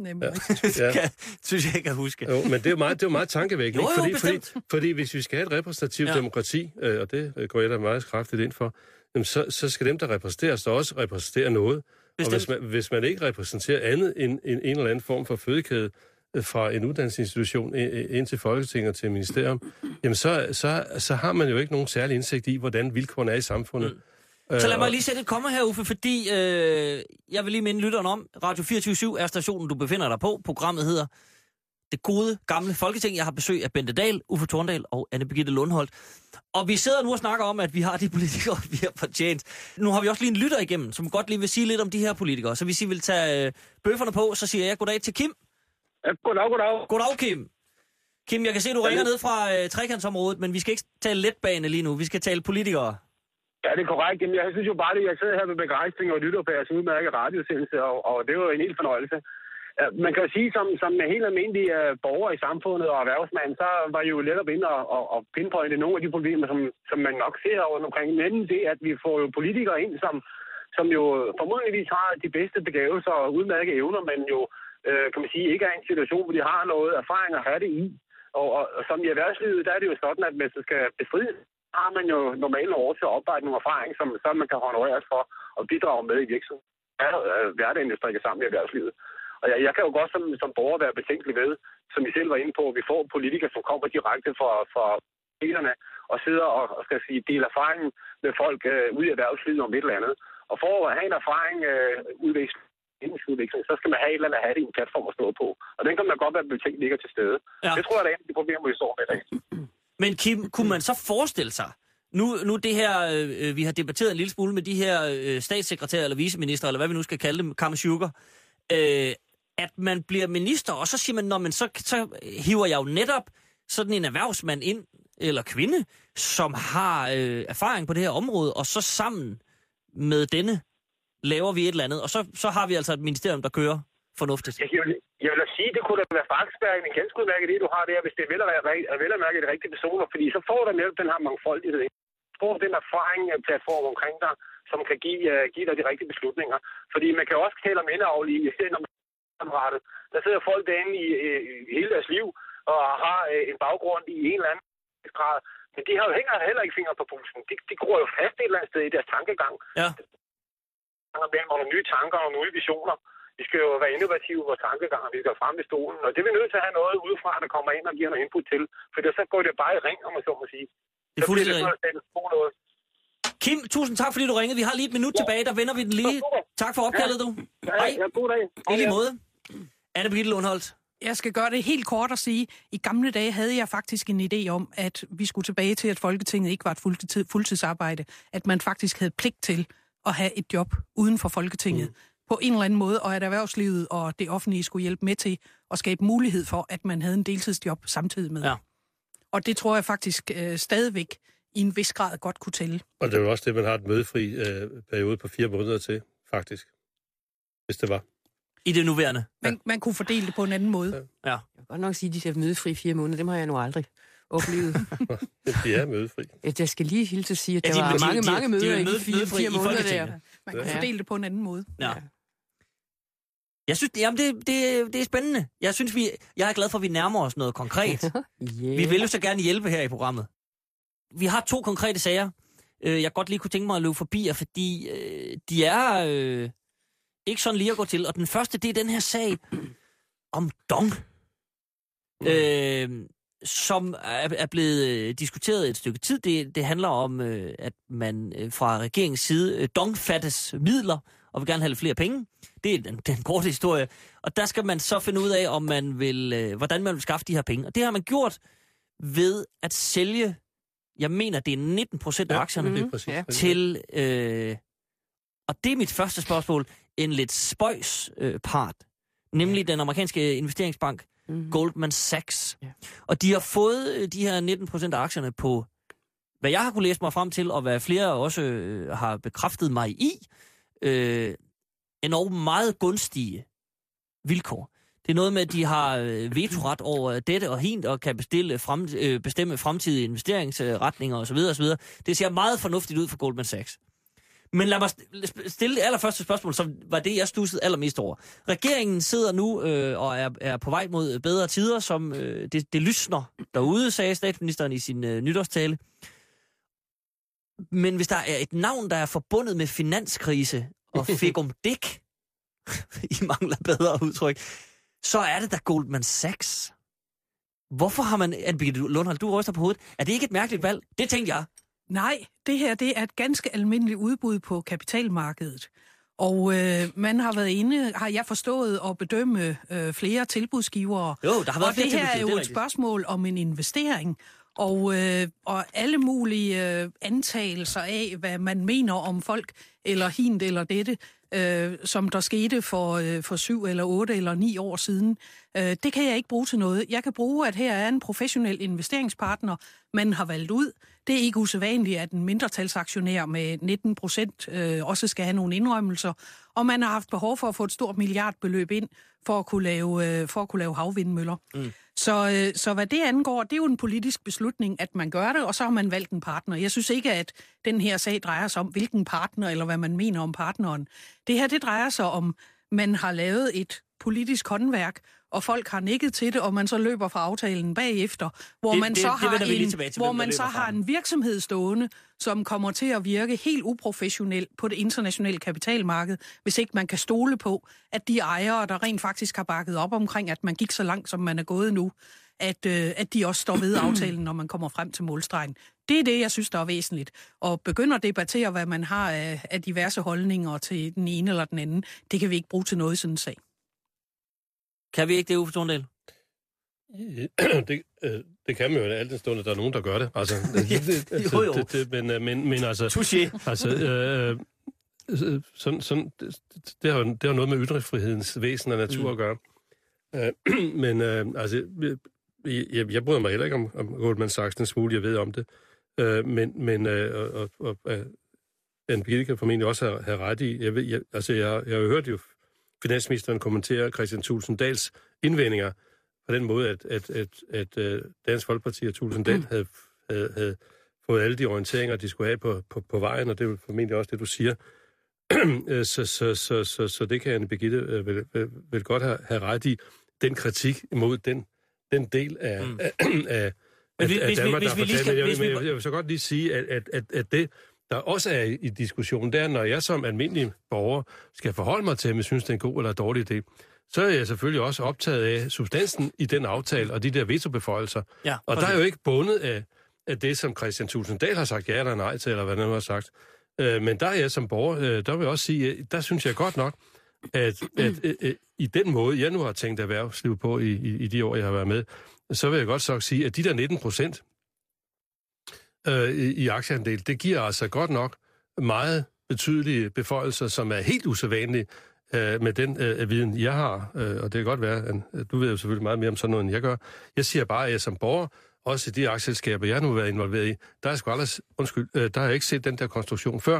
Synes jeg kan huske. Jo, men det er jo meget tankevækkende. Fordi hvis vi skal have et repræsentativt demokrati, og det går jeg da meget kraftigt ind for, så skal dem, der repræsenteres, der også repræsentere noget. Bestemt. Og hvis man ikke repræsenterer andet end en eller anden form for fødekæde fra en uddannelsesinstitution ind til Folketinget og til ministerium, jamen så har man jo ikke nogen særlig indsigt i, hvordan vilkårene er i samfundet. Så lad mig lige sætte et komma her, Uffe, fordi jeg vil lige minde lytteren om, Radio 24/7 er stationen, du befinder dig på. Programmet hedder Det Gode Gamle Folketing. Jeg har besøg af Bente Dahl, Uffe Torndal og Anne Birgitte Lundholt. Og vi sidder nu og snakker om, at vi har de politikere, vi har fortjent. Nu har vi også lige en lytter igennem, som godt lige vil sige lidt om de her politikere. Så hvis I vil tage bøfferne på, så siger jeg goddag til Kim. Ja, goddag. Goddag, Kim. Kim, jeg kan se, at du ringer ned fra trekantsområdet, men vi skal ikke tale letbane lige nu. Vi skal tale politikere. Ja, det er korrekt. Jamen, jeg synes jo bare, at jeg sidder her med begejstring og lytter på jeres udmærket radiosendelse, og det er jo en helt fornøjelse. Man kan jo sige, som en helt almindelig borger i samfundet og erhvervsmand, så var I jo netop inde og pinpointe nogle af de problemer, som man nok ser rundt omkring. Men det, at vi får jo politikere ind, som jo formodentligvis har de bedste begavelser og udmærkede evner, men jo, kan man sige, ikke er i en situation, hvor de har noget erfaring at have det i. Og som i erhvervslivet, der er det jo sådan, at hvis det skal bestrides, har man jo normalt over til at oparbejde nogle erfaring, som man kan honoreres for og bidrage med i virksomheden. Hverdagen er strikket sammen i erhvervslivet. Og jeg kan jo godt som borger være betænkelig ved, som I selv var inde på, at vi får politikere, som kommer direkte fra delerne og sidder og skal sige, dele erfaringen med folk ude i erhvervslivet om et eller andet. Og for at have en erfaring udvikling, så skal man have et eller andet at have det i en platform at stå på. Og den kan man godt være betænkelig ikke til stede. Ja. Det tror jeg, der er en af de problemer, vi står med i dag. Men Kim, kunne man så forestille sig, nu det her, vi har debatteret en lille smule med de her statssekretærer eller viceminister, eller hvad vi nu skal kalde dem, Kammersugar, at man bliver minister, og så siger man, så hiver jeg jo netop sådan en erhvervsmand ind, eller kvinde, som har erfaring på det her område, og så sammen med denne laver vi et eller andet, og så har vi altså et ministerium, der kører fornuftigt. Jeg vil sige, det kunne da være faktisk være en ganske udmærket det, du har der, hvis det er vel at mærke de rigtige personer, fordi så får du netop den her mangfoldighed. Du får den erfaring-platform omkring dig, som kan give dig de rigtige beslutninger. Fordi man kan også tale om indeaflige, især når man er der sidder folk derinde i hele deres liv, og har en baggrund i en eller anden grad. Men de har jo heller ikke fingre på pulsen. De går jo fast et eller andet sted i deres tankegang. Ja. Mellem nogle nye tanker og nye visioner. Vi skal jo være innovative i vores tankegang, vi skal frem i stolen. Og det er vi nødt til at have noget udefra, der kommer ind og giver noget input til. For så går det bare i ring, om man så må sige. Det er fuldstændig. Kim, tusind tak, fordi du ringede. Vi har lige et minut tilbage, der vender vi den lige. Tak for opkaldet, du. Hej. God dag. I lige måde. Anne Birgitte Lundholt. Jeg skal gøre det helt kort og sige, i gamle dage havde jeg faktisk en idé om, at vi skulle tilbage til, at Folketinget ikke var et fuldtidsarbejde. At man faktisk havde pligt til at have et job uden for Folketinget. På en eller anden måde, og at erhvervslivet og det offentlige skulle hjælpe med til at skabe mulighed for, at man havde en deltidsjob samtidig med. Ja. Og det tror jeg faktisk stadigvæk i en vis grad godt kunne tælle. Og det er jo også det, man har et mødefri periode på 4 måneder til, faktisk. Hvis det var. I det nuværende. Man kunne fordele det på en anden måde. Ja. Jeg vil godt nok sige, at de ser mødefri 4 måneder. Dem har jeg nu aldrig oplevet. De er mødefri. Jeg skal lige hilse at sige, at der var mange møder i 4 måneder der. Man kan fordele det på en anden måde. Ja. Jeg synes, det er spændende. Jeg er glad for, at vi nærmer os noget konkret. Yeah. Vi vil jo så gerne hjælpe her i programmet. Vi har 2 konkrete sager, jeg godt lige kunne tænke mig at løbe forbi, fordi de er ikke sådan lige at gå til. Og den første, det er den her sag om DONG, som er blevet diskuteret et stykke tid. Det handler om, at man fra regeringens side DONG fattes midler, og vil gerne have lidt flere penge. Det er den korte historie. Og der skal man så finde ud af, om man vil, hvordan man vil skaffe de her penge. Og det har man gjort ved at sælge, jeg mener, det er 19% af aktierne til, og det er mit første spørgsmål, en lidt spøjs part, nemlig den amerikanske investeringsbank Goldman Sachs. Ja. Og de har fået de her 19% af aktierne på, hvad jeg har kunne læse mig frem til, og hvad flere også har bekræftet mig i, enormt meget gunstige vilkår. Det er noget med, at de har vetoret over dette og hint, og kan bestemme fremtidige investeringsretninger osv. osv. Det ser meget fornuftigt ud for Goldman Sachs. Men lad mig stille det allerførste spørgsmål, som var det, jeg studsede allermest over. Regeringen sidder nu og er på vej mod bedre tider, som det lysner derude, sagde statsministeren i sin nytårstale. Men hvis der er et navn, der er forbundet med finanskrise og fikumdik, I mangler bedre udtryk, så er det da Goldman Sachs. Hvorfor har man... Anne-Birgitte Lundholdt, du ryster på hovedet. Er det ikke et mærkeligt valg? Det tænkte jeg. Nej, det her det er et ganske almindeligt udbud på kapitalmarkedet. Og man har været inde, har jeg forstået, at bedømme flere tilbudsgivere. Jo, der har været og det her er jo et spørgsmål om en investering. Og alle mulige antagelser af, hvad man mener om folk, eller hint eller dette, som der skete for 7 eller 8 eller 9 år siden, det kan jeg ikke bruge til noget. Jeg kan bruge, at her er en professionel investeringspartner, man har valgt ud. Det er ikke usædvanligt, at en mindretalsaktionær med 19% også skal have nogle indrømmelser, og man har haft behov for at få et stort milliardbeløb ind for at kunne lave havvindmøller. Mm. Så hvad det angår, det er jo en politisk beslutning, at man gør det, og så har man valgt en partner. Jeg synes ikke, at den her sag drejer sig om, hvilken partner, eller hvad man mener om partneren. Det her, det drejer sig om, man har lavet et politisk håndværk, og folk har nikket til det, og man så løber fra aftalen bagefter, hvor man så har en virksomhed stående, som kommer til at virke helt uprofessionelt på det internationale kapitalmarked, hvis ikke man kan stole på, at de ejere, der rent faktisk har bakket op omkring, at man gik så langt, som man er gået nu, at de også står ved aftalen, når man kommer frem til målstregen. Det er det, jeg synes, der er væsentligt. Og begynder at debattere, hvad man har af diverse holdninger til den ene eller den anden, det kan vi ikke bruge til noget i sådan en sag. Kan vi ikke det, Uffe Torndal? Det kan man jo alt den stund, at der er nogen, der gør det. Altså, men altså... Touché. Altså, det har noget med ytringsfrihedens væsen og natur at gøre. Men altså, jeg bryder mig heller ikke om Goldman Sachs, den smule, jeg ved om det. Men Anne-Birgitte kan formentlig også have ret i. Jeg har jo hørt jo finansministeren kommentere Kristian Thulesen Dahls indvendinger på den måde, at Dansk Folkeparti og Thulesen Dahl havde fået alle de orienteringer, de skulle have på vejen, og det er formentlig også det, du siger. Så det kan Anne-Birgitte vel godt have ret i. Den kritik imod den del af Danmark, der er fortalt. Men jeg vil så godt lige sige, at det, der også er i diskussionen, det er, når jeg som almindelig borger skal forholde mig til, om jeg synes, det er en god eller dårlig idé, så er jeg selvfølgelig også optaget af substansen i den aftale og de der vetobeføjelser. Ja, og der er jo ikke bundet af det, som Kristian Thulesen Dahl har sagt ja eller nej til, eller hvad han har sagt. Men der er jeg som borger, der vil jeg også sige, der synes jeg godt nok, at i den måde, jeg nu har tænkt erhvervsliv på i de år, jeg har været med, så vil jeg godt så sige, at de der 19% i aktieandel, det giver altså godt nok meget betydelige beføjelser, som er helt usædvanlige med den viden, jeg har. Og det kan godt være, at du ved jo selvfølgelig meget mere om sådan noget, end jeg gør. Jeg siger bare, at jeg som borger, også i de aktieselskaber, jeg nu har været involveret i, der er sgu aldrig, der har jeg ikke set den der konstruktion før.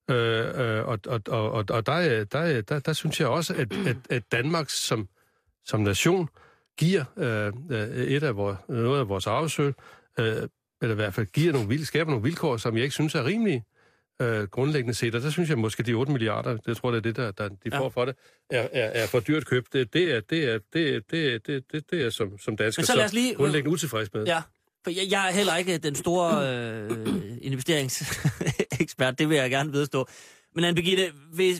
Og der synes jeg også, at Danmark som nation giver noget af vores arvesølv, eller i hvert fald skaber nogle vilkår, som jeg ikke synes er rimelige grundlæggende set. Og der synes jeg måske, de 8 milliarder, det tror jeg, det er det, de får for det, er for dyrt købt. Det er som dansker så grundlæggende utilfreds med. Ja, for jeg er heller ikke den store investeringsekspert, det vil jeg gerne vedstå. Men Anne-Birgitte,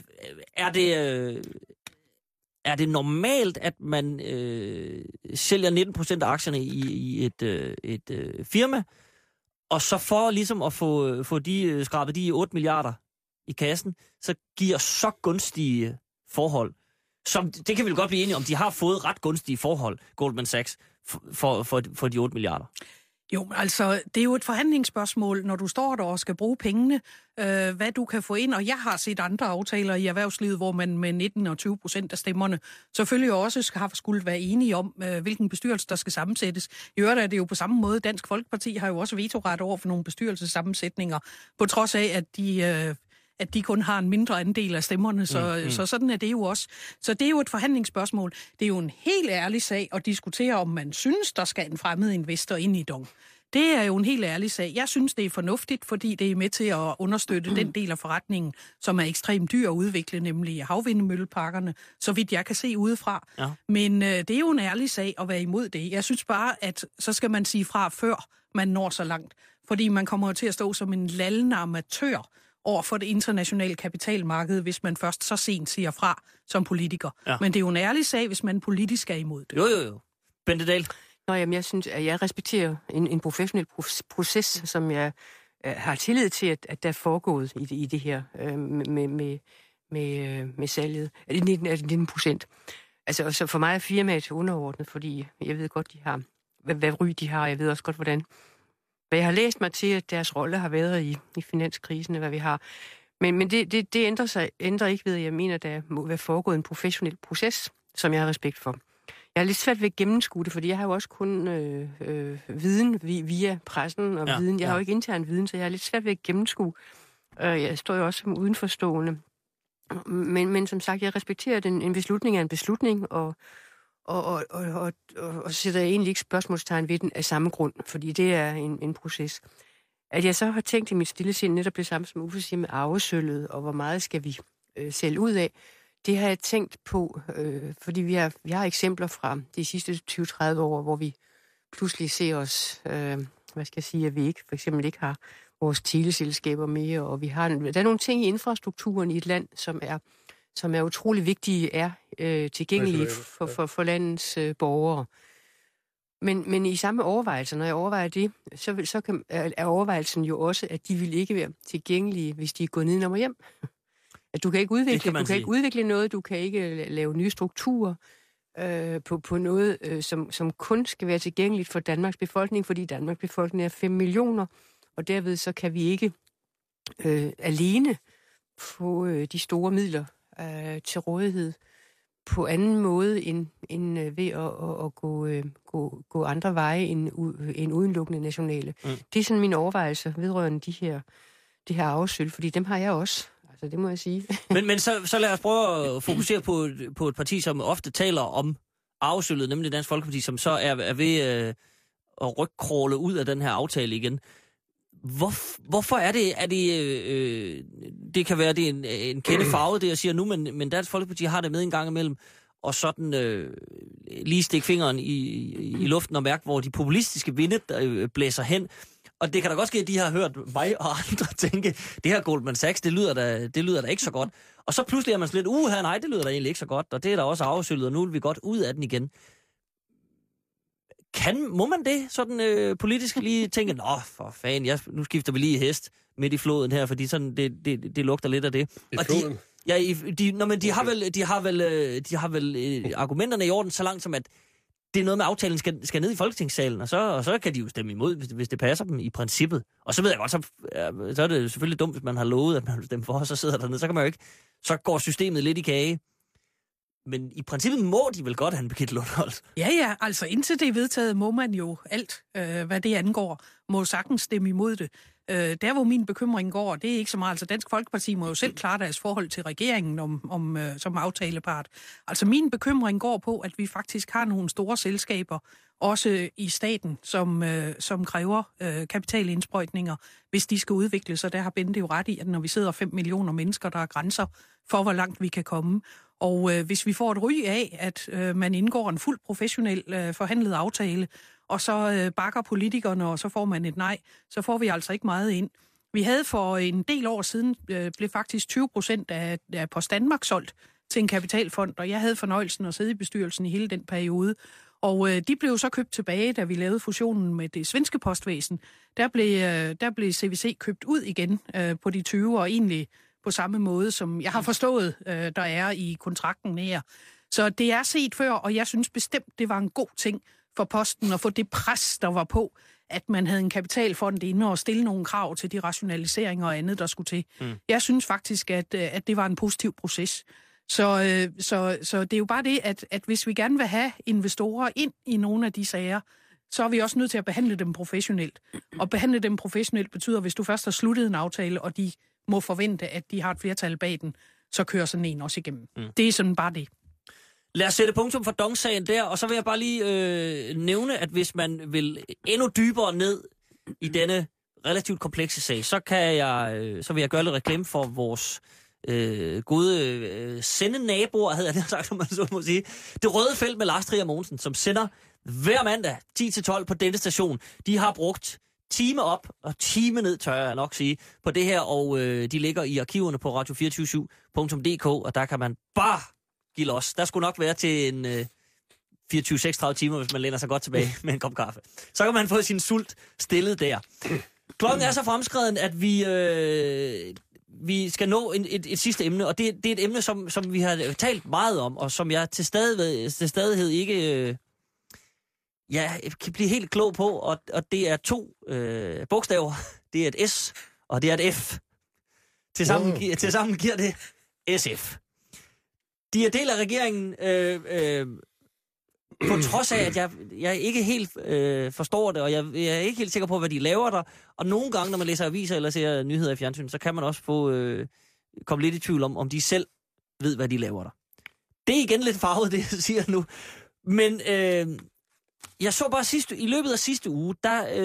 er det normalt, at man sælger 19% af aktierne i et firma, og så for ligesom at få skrabet de 8 milliarder i kassen, så giver så gunstige forhold, som det kan vi godt blive enige om, de har fået ret gunstige forhold, Goldman Sachs, for de 8 milliarder. Jo, altså, det er jo et forhandlingsspørgsmål, når du står der og skal bruge pengene, hvad du kan få ind. Og jeg har set andre aftaler i erhvervslivet, hvor man med 19 og 20% af stemmerne selvfølgelig også skulle være enige om, hvilken bestyrelse der skal sammensættes. I øvrigt er det jo på samme måde. Dansk Folkeparti har jo også vetoret over for nogle bestyrelsessammensætninger, på trods af, at de kun har en mindre andel af stemmerne, så sådan er det jo også. Så det er jo et forhandlingsspørgsmål. Det er jo en helt ærlig sag at diskutere, om man synes, der skal en fremmed investor ind i DONG. Det er jo en helt ærlig sag. Jeg synes, det er fornuftigt, fordi det er med til at understøtte den del af forretningen, som er ekstremt dyr at udvikle, nemlig havvindmølleparkerne, så vidt jeg kan se udefra. Ja. Men det er jo en ærlig sag at være imod det. Jeg synes bare, at så skal man sige fra, før man når så langt. Fordi man kommer til at stå som en lallende amatør over for det internationale kapitalmarked, hvis man først så sent siger fra som politiker. Ja. Men det er jo en ærlig sag, hvis man politisk er imod det. Jo. Bente Dahl? Nå, jamen, jeg synes, at jeg respekterer en professionel proces, som jeg har tillid til, at der er foregået i det her med salget. Er det 19%? Altså, så for mig er firmaet underordnet, fordi jeg ved godt, de har, hvad ry de har, og jeg ved også godt, hvordan. Hvad jeg har læst mig til, at deres rolle har været i finanskrisen, hvad vi har. Men det ændrer ikke ved, at jeg mener, at der må være foregået en professionel proces, som jeg har respekt for. Jeg er lidt svært ved at gennemskue det, fordi jeg har jo også kun viden via pressen og viden. Jeg har jo ikke intern viden, så jeg er lidt svært ved at gennemskue. Jeg står jo også som udenforstående. Men som sagt, jeg respekterer, at en beslutning er en beslutning, og sætter jeg egentlig ikke spørgsmålstegn ved den af samme grund, fordi det er en proces. At jeg så har tænkt i mit stille sind netop det samme som Uffe siger med arvesølvet, og hvor meget skal vi sælge ud af, det har jeg tænkt på, fordi vi har eksempler fra de sidste 20-30 år, hvor vi pludselig ser os, at vi for eksempel ikke har vores teleselskaber mere, og der er nogle ting i infrastrukturen i et land, som er utrolig vigtige, tilgængelige for landets borgere. Men i samme overvejelse, når jeg overvejer det, så er overvejelsen jo også, at de vil ikke være tilgængelige, hvis de er gået ned og hjem. At du kan ikke udvikle noget, du kan ikke lave nye strukturer på noget, som kun skal være tilgængeligt for Danmarks befolkning, fordi Danmarks befolkning er 5 millioner, og derved så kan vi ikke alene få de store midler til rådighed på anden måde end ved at gå andre veje end udelukkende nationale. Det er sådan min overvejelse vedrørende det her arvesølv, fordi dem har jeg også. Altså, det må jeg sige. men så lad os prøve at fokusere på et parti, som ofte taler om arvesølvet, nemlig Dansk Folkeparti, som så er ved at rygkråle ud af den her aftale igen. Hvorfor er det, det kan være, det er en kende farvet, det jeg siger nu, men Dansk Folkeparti har det med en gang imellem, og sådan lige stikke fingeren i luften og mærke, hvor de populistiske vinde blæser hen. Og det kan da godt ske, at de har hørt mig og andre tænke, det her Goldman Sachs, det lyder da ikke så godt. Og så pludselig er man sådan lidt, nej, det lyder da egentlig ikke så godt, og det er da også arvesølvet, og nu vil vi godt ud af den igen. Må man det sådan politisk lige tænke, nå for fanden, nu skifter vi lige hest midt i floden her, fordi sådan det lugter lidt af det. Og de har vel argumenterne i orden så langt som at det er noget med aftalen skal ned i Folketingssalen, og så kan de jo stemme imod, hvis det passer dem i princippet. Og så ved jeg godt, så er det selvfølgelig dumt, hvis man har lovet, at man vil stemme for, og så sidder der nede. Så kan man jo ikke. Så går systemet lidt i kage. Men i princippet må de vel godt have en Birgitte Lundholt. Ja, altså indtil det er vedtaget, må man jo alt, hvad det angår, må sagtens stemme imod det. Der hvor min bekymring går, det er ikke så meget. Altså Dansk Folkeparti må jo selv klare deres forhold til regeringen som aftalepart. Altså min bekymring går på, at vi faktisk har nogle store selskaber, også i staten, som kræver kapitalindsprøjtninger, hvis de skal udvikle sig. Der har Bente jo ret i, at når vi sidder 5 millioner mennesker, der er grænser for, hvor langt vi kan komme. Og hvis vi får et ry af, at man indgår en fuldt professionel forhandlet aftale, og så bakker politikerne, og så får man et nej, så får vi altså ikke meget ind. Vi havde for en del år siden, blev faktisk 20% af Post Danmark solgt til en kapitalfond, og jeg havde fornøjelsen at sidde i bestyrelsen i hele den periode. Og de blev så købt tilbage, da vi lavede fusionen med det svenske postvæsen. Der blev CVC købt ud igen på de 20, og egentlig på samme måde, som jeg har forstået, der er i kontrakten her. Så det er set før, og jeg synes bestemt, det var en god ting for Posten at få det pres, der var på, at man havde en kapitalfond inde og stille nogle krav til de rationaliseringer og andet, der skulle til. Jeg synes faktisk, at det var en positiv proces. Så det er jo bare det, at hvis vi gerne vil have investorer ind i nogle af de sager, så er vi også nødt til at behandle dem professionelt. Og behandle dem professionelt betyder, hvis du først har sluttet en aftale, og de må forvente, at de har et flertal bag den, så kører sådan en også igennem. Det er sådan bare det. Lad os sætte punktum for DONG-sagen der, og så vil jeg bare lige nævne, at hvis man vil endnu dybere ned i denne relativt komplekse sag, så vil jeg gøre lidt reklame for vores gode sendenaboer, havde jeg det sagt, som man så må sige. Det Røde Felt med Lars Trier Mogensen, som sender hver mandag 10-12 på denne station. De har brugt time op og time ned, tør jeg nok sige, på det her, og de ligger i arkiverne på radio247.dk, og der kan man bare give los. Der skulle nok være til en 24-36 timer, hvis man læner sig godt tilbage med en kop kaffe. Så kan man få sin sult stillet der. Klokken er så fremskreden, at vi skal nå et sidste emne, og det er et emne, som vi har talt meget om, og som jeg til stadighed ikke kan blive helt klog på, og det er 2 bogstaver. Det er et S, og det er et F. Tilsammen giver det SF. De er del af regeringen, på trods af, at jeg ikke helt forstår det, og jeg er ikke helt sikker på, hvad de laver der. Og nogle gange, når man læser aviser eller ser nyheder i fjernsyn, så kan man også komme lidt i tvivl om de selv ved, hvad de laver der. Det er igen lidt farvet, det jeg siger nu. Men jeg så bare i løbet af sidste uge,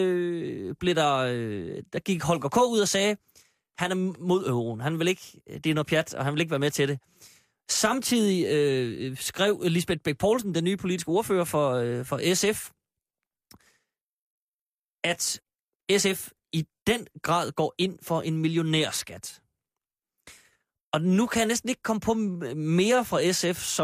der gik Holger K. ud og sagde, han er mod euroen. Han vil ikke, det er noget pjat, og han vil ikke være med til det. Samtidig skrev Lisbeth Bech-Poulsen, den nye politiske ordfører for SF, at SF i den grad går ind for en millionærskat. Og nu kan jeg næsten ikke komme på mere fra SF,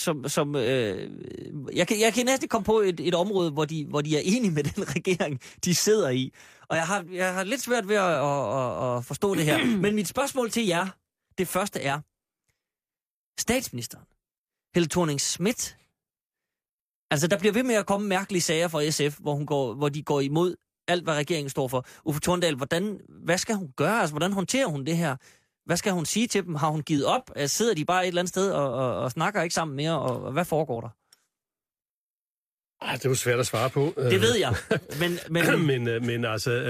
jeg kan næsten ikke komme på et område, hvor de er enige med den regering, de sidder i. Og jeg har lidt svært ved at forstå det her. Men mit spørgsmål til jer, det første er, statsministeren, Helle Thorning-Schmidt, altså der bliver ved med at komme mærkelige sager fra SF, hvor de går imod alt, hvad regeringen står for. Uffe Thorndal, hvad skal hun gøre? Altså, hvordan håndterer hun det her? Hvad skal hun sige til dem? Har hun givet op? Altså, sidder de bare et eller andet sted og snakker ikke sammen mere? Og hvad foregår der? Det er jo svært at svare på. Det ved jeg. Men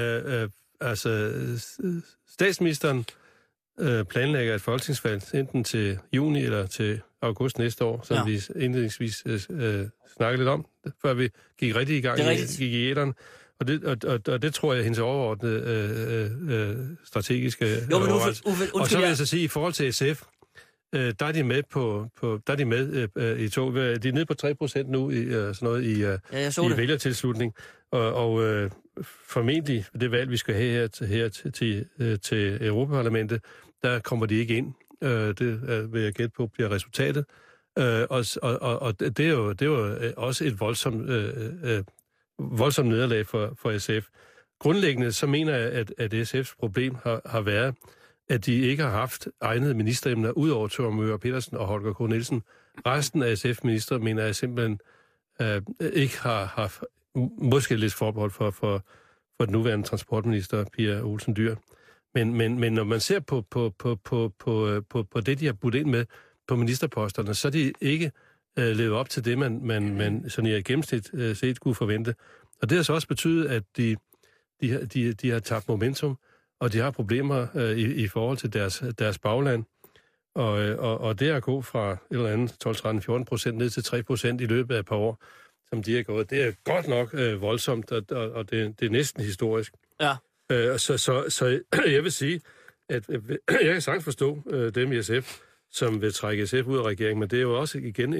statsministeren planlægger et folketingsvalg enten til juni eller til august næste år, som vi indledningsvis snakkede lidt om, før vi gik rigtig i gang, gik i æteren. Og det tror jeg, hendes overordnede strategiske overvejelse. Og så vil jeg så sige, i forhold til SF, der er de med i tog. De er nede på 3% nu i sådan noget i vælgertilslutning. Og formentlig det valg, vi skal have her til Europaparlamentet, der kommer de ikke ind. Det vil jeg gætte på, bliver resultatet. Og det er jo også et voldsomt nederlag for SF. Grundlæggende så mener jeg, at SF's problem har været, at de ikke har haft egnede ministeremner, ud over Thor Möger Pedersen og Holger K. Nielsen. Resten af SF-minister mener jeg simpelthen ikke har haft måske lidt forbehold for den nuværende transportminister, Pia Olsen Dyhr. Men når man ser på det, de har budt ind med på ministerposterne, så er de ikke levet op til det, man sådan i gennemsnit set skulle forvente. Og det har så også betydet, at de har tabt momentum, og de har problemer i forhold til deres bagland. Og det at gå fra et eller andet 12-13-14% ned til 3% i løbet af et par år, som de har gået, det er godt nok voldsomt, og det er næsten historisk. Ja. Så jeg vil sige, at jeg kan sagtens forstå dem i SF, som vil trække SF ud af regeringen, men det er jo også igen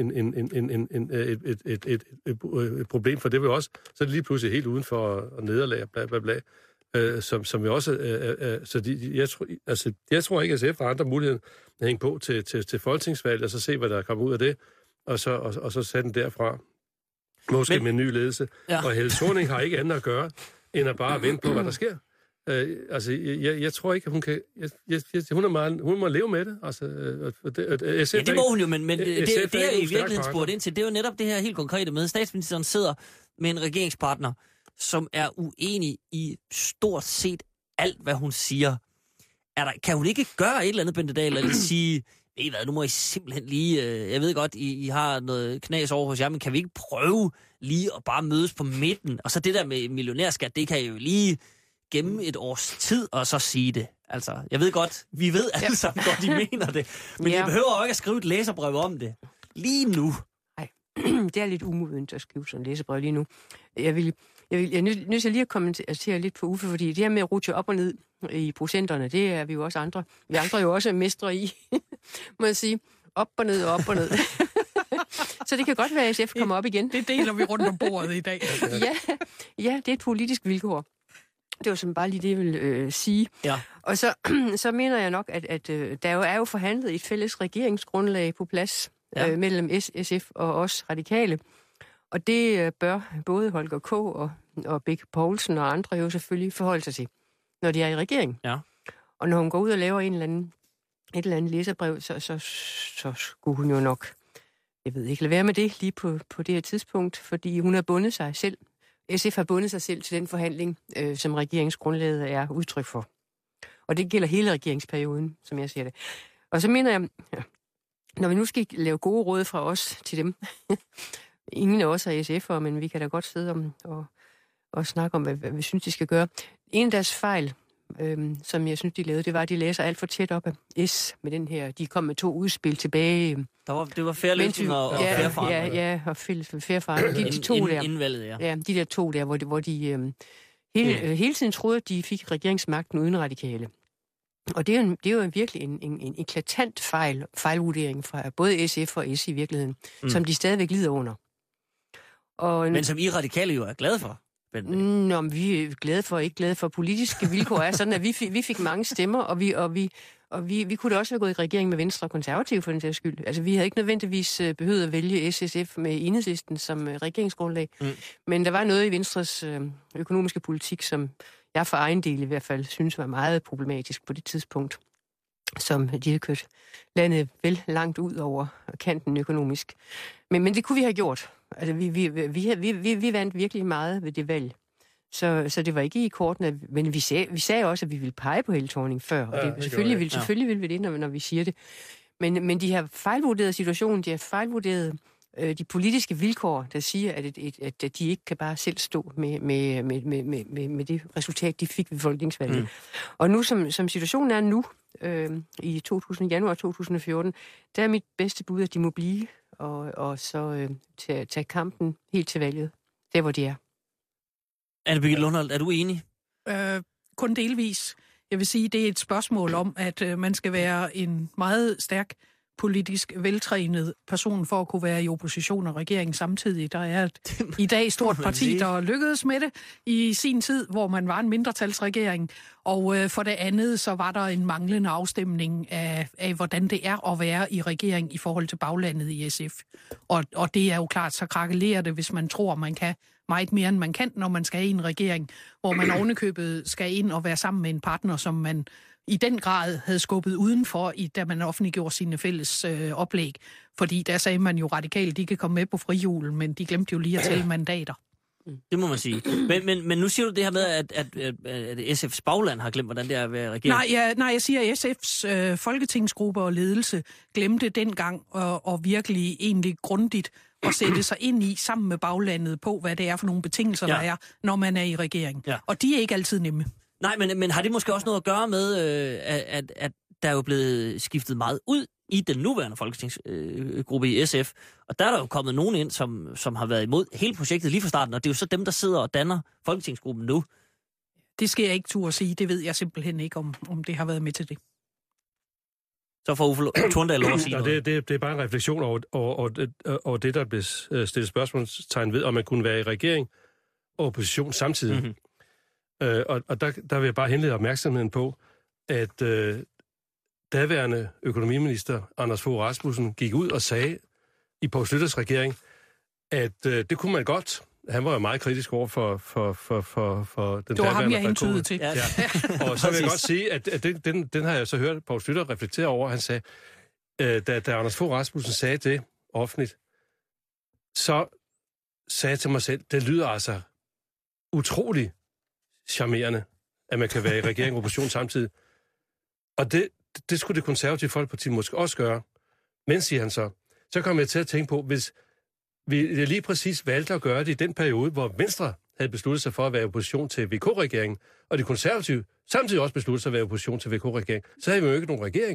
et problem, for det vil også, så er det lige pludselig helt uden for nederlag, bla bla bla, som vi også, jeg tror ikke, at SF har andre muligheder at hænge på til folketingsvalget, og så se, hvad der kommer ud af det, og så sætte den derfra, måske med en ny ledelse. Ja. Og Helle Thorning har ikke andet at gøre, end at bare vente på, hvad der sker. Jeg tror ikke, at hun kan... Hun må leve med det. Altså, det må hun jo, men det er i virkeligheden spurgt ind til. Det er jo netop det her helt konkrete med. Statsministeren sidder med en regeringspartner, som er uenig i stort set alt, hvad hun siger. Kan hun ikke gøre et eller andet, Bente Dahl, eller sige... Ved I hvad, nu må I simpelthen lige... jeg ved godt, I har noget knas over hos jer, men kan vi ikke prøve lige at bare mødes på midten? Og så det der med millionærskat, det kan I jo lige gemme et års tid, og så sige det. Altså, jeg ved godt, vi ved alle sammen godt, I mener det. Men I behøver jo ikke at skrive et læserbrev om det. Lige nu. Nej, det er lidt umodent at skrive sådan et læserbrev lige nu. Jeg er nødt til lige at kommentere lidt på Uffe, fordi det her med at rutsche op og ned i procenterne, det er vi jo også andre. Vi andre er jo også mestre i, må jeg sige. Op og ned og op og ned. Så det kan godt være, at SF kommer op igen. Det deler vi rundt om bordet i dag. Ja, det er et politisk vilkår. Det var sådan bare lige det, jeg vil sige. Ja. Og så mener jeg nok, at der jo er jo forhandlet et fælles regeringsgrundlag på plads mellem SF og os radikale. Og det bør både Holger K. og Bæk Poulsen og andre jo selvfølgelig forholde sig til, når de er i regering. Ja. Og når hun går ud og laver et eller andet læserbrev, så skulle hun jo nok, jeg ved ikke, lade være med det lige på det her tidspunkt, fordi hun har bundet sig selv. SF har bundet sig selv til den forhandling, som regeringsgrundlaget er udtryk for. Og det gælder hele regeringsperioden, som jeg ser det. Og så mener jeg, når vi nu skal lave gode råd fra os til dem, ingen af os er SF'ere, men vi kan da godt sidde og snakke om, hvad vi synes, de skal gøre. En af deres fejl, som jeg synes, de lavede, det var, at de læser alt for tæt op af S med den her. De kom med 2 udspil tilbage. Det var Fair Løsning og Fair Forandring. Ja, og Fair Forandring. De 2 der. Indvalget, ja. Ja, de der 2 der, hvor de hele tiden troede, at de fik regeringsmagten uden radikale. Og det er jo virkelig en eklatant fejlvurdering fra både SF og S i virkeligheden, som de stadigvæk lider under. Men som I radikale jo er glade for. Nå, men vi er glade for, ikke glade for. Politiske vilkår er sådan, at vi fik mange stemmer, og vi kunne da også have gået i regering med Venstre og Konservative for den sags skyld. Altså, vi havde ikke nødvendigvis behøvet at vælge SSF med Enhedslisten som regeringsgrundlag. Men der var noget i Venstres økonomiske politik, som jeg for egen del i hvert fald synes var meget problematisk på det tidspunkt, som de havde kørt landet vel langt ud over kanten økonomisk. Men det kunne vi have gjort. Altså, vi vandt virkelig meget ved det valg. Så det var ikke i kortene, men vi sagde også, at vi ville pege på Helle Thorning før. Og det, selvfølgelig vil vi det, når vi siger det. Men de har fejlvurderet situationen, de har fejlvurderet de politiske vilkår, der siger, at de ikke kan bare selv stå med det resultat, de fik ved folketingsvalget. Og nu, som situationen er nu, i januar 2014, der er mit bedste bud, at de må blive, og så tage kampen helt til valget, der hvor de er. Anne Birgitte Lundholt, er du enig? Kun delvis. Jeg vil sige, det er et spørgsmål om, at man skal være en meget stærk politisk veltrænet person for at kunne være i opposition og regering samtidig. Der er i dag et stort parti, der lykkedes med det i sin tid, hvor man var en mindretalsregering. Og for det andet, så var der en manglende afstemning af hvordan det er at være i regering i forhold til baglandet i SF. Og det er jo klart, så krakelerer det, hvis man tror, man kan meget mere, end man kan, når man skal i en regering, hvor man ovenikøbet skal ind og være sammen med en partner, som man i den grad havde skubbet udenfor, da man offentliggjorde sine fælles oplæg. Fordi der sagde man jo radikalt, de kan komme med på frihjul, men de glemte jo lige at tælle mandater. Det må man sige. Men nu siger du det her med, at SF's bagland har glemt, hvordan det er at være regering. Nej, jeg siger, at SF's folketingsgruppe og ledelse glemte dengang og virkelig egentlig grundigt at sætte sig ind i sammen med baglandet på, hvad det er for nogle betingelser, der er, når man er i regering. Ja. Og de er ikke altid nemme. Nej, men har det måske også noget at gøre med, at der er jo blevet skiftet meget ud i den nuværende folketingsgruppe i SF, og der er der jo kommet nogen ind, som har været imod hele projektet lige fra starten, og det er jo så dem, der sidder og danner folketingsgruppen nu. Det skal jeg ikke turde sige. Det ved jeg simpelthen ikke, om det har været med til det. Så får Uffe Thorndal lov at sige noget. Det er bare en refleksion over det, der blev stillet spørgsmålstegn ved, om man kunne være i regering og opposition samtidig. Mm-hmm. Og der vil jeg bare henlede opmærksomheden på, at daværende økonomiminister Anders Fogh Rasmussen gik ud og sagde i Poul Schlüters regering, at det kunne man godt, han var jo meget kritisk over for den det var ham, jeg hentydede hentydede til. Ja. Og så vil jeg godt sige, at den har jeg så hørt Poul Schlüter reflektere over. Han sagde, da Anders Fogh Rasmussen sagde det offentligt, så sagde jeg til mig selv, det lyder altså utrolig charmerende, at man kan være i regering og opposition samtidig. Og det skulle det konservative Folkeparti måske også gøre. Men, siger han så kom jeg til at tænke på, hvis vi lige præcis valgte at gøre det i den periode, hvor Venstre havde besluttet sig for at være i opposition til VK-regeringen, og de konservative samtidig også besluttede sig at være i opposition til VK-regeringen, så havde vi jo ikke nogen regering.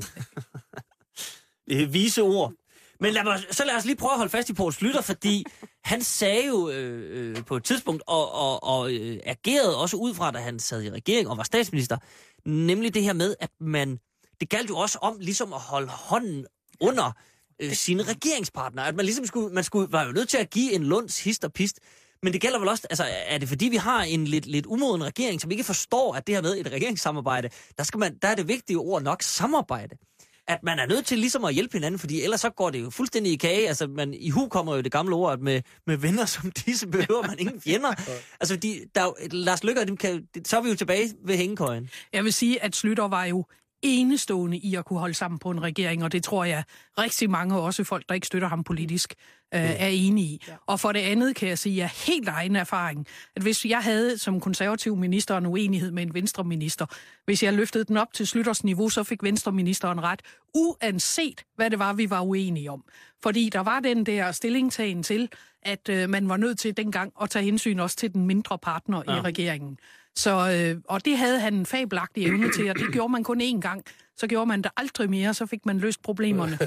Vise ord. Men lad os lige prøve at holde fast i Poul Schlüter, fordi han sagde jo på et tidspunkt, og agerede også ud fra, da han sad i regering og var statsminister, nemlig det her med, at det galt jo også om ligesom at holde hånden under sine regeringspartnere. At man ligesom var jo nødt til at give en lunds hist og pist. Men det gælder vel også, altså er det fordi vi har en lidt umoden regering, som ikke forstår, at det her med et regeringssamarbejde, der er det vigtige ord nok samarbejde. At man er nødt til ligesom at hjælpe hinanden, fordi ellers så går det jo fuldstændig i kage. Altså i hu kommer jo det gamle ord, at med venner som disse behøver man ingen fjender. Altså Lars Løkke, så er vi jo tilbage ved hængekøjen. Jeg vil sige, at Schlüter var jo enestående i at kunne holde sammen på en regering, og det tror jeg rigtig mange, også folk, der ikke støtter ham politisk, er enige i. Og for det andet kan jeg sige af helt egen erfaring, at hvis jeg havde som konservativ minister en uenighed med en venstreminister, hvis jeg løftede den op til Schlüters niveau, så fik venstreministeren ret, uanset hvad det var, vi var uenige om. Fordi der var den der stillingtagen til, at man var nødt til dengang at tage hensyn også til den mindre partner i regeringen. Så, og det havde han en fabelagtig evne til, og det gjorde man kun én gang. Så gjorde man det aldrig mere, så fik man løst problemerne.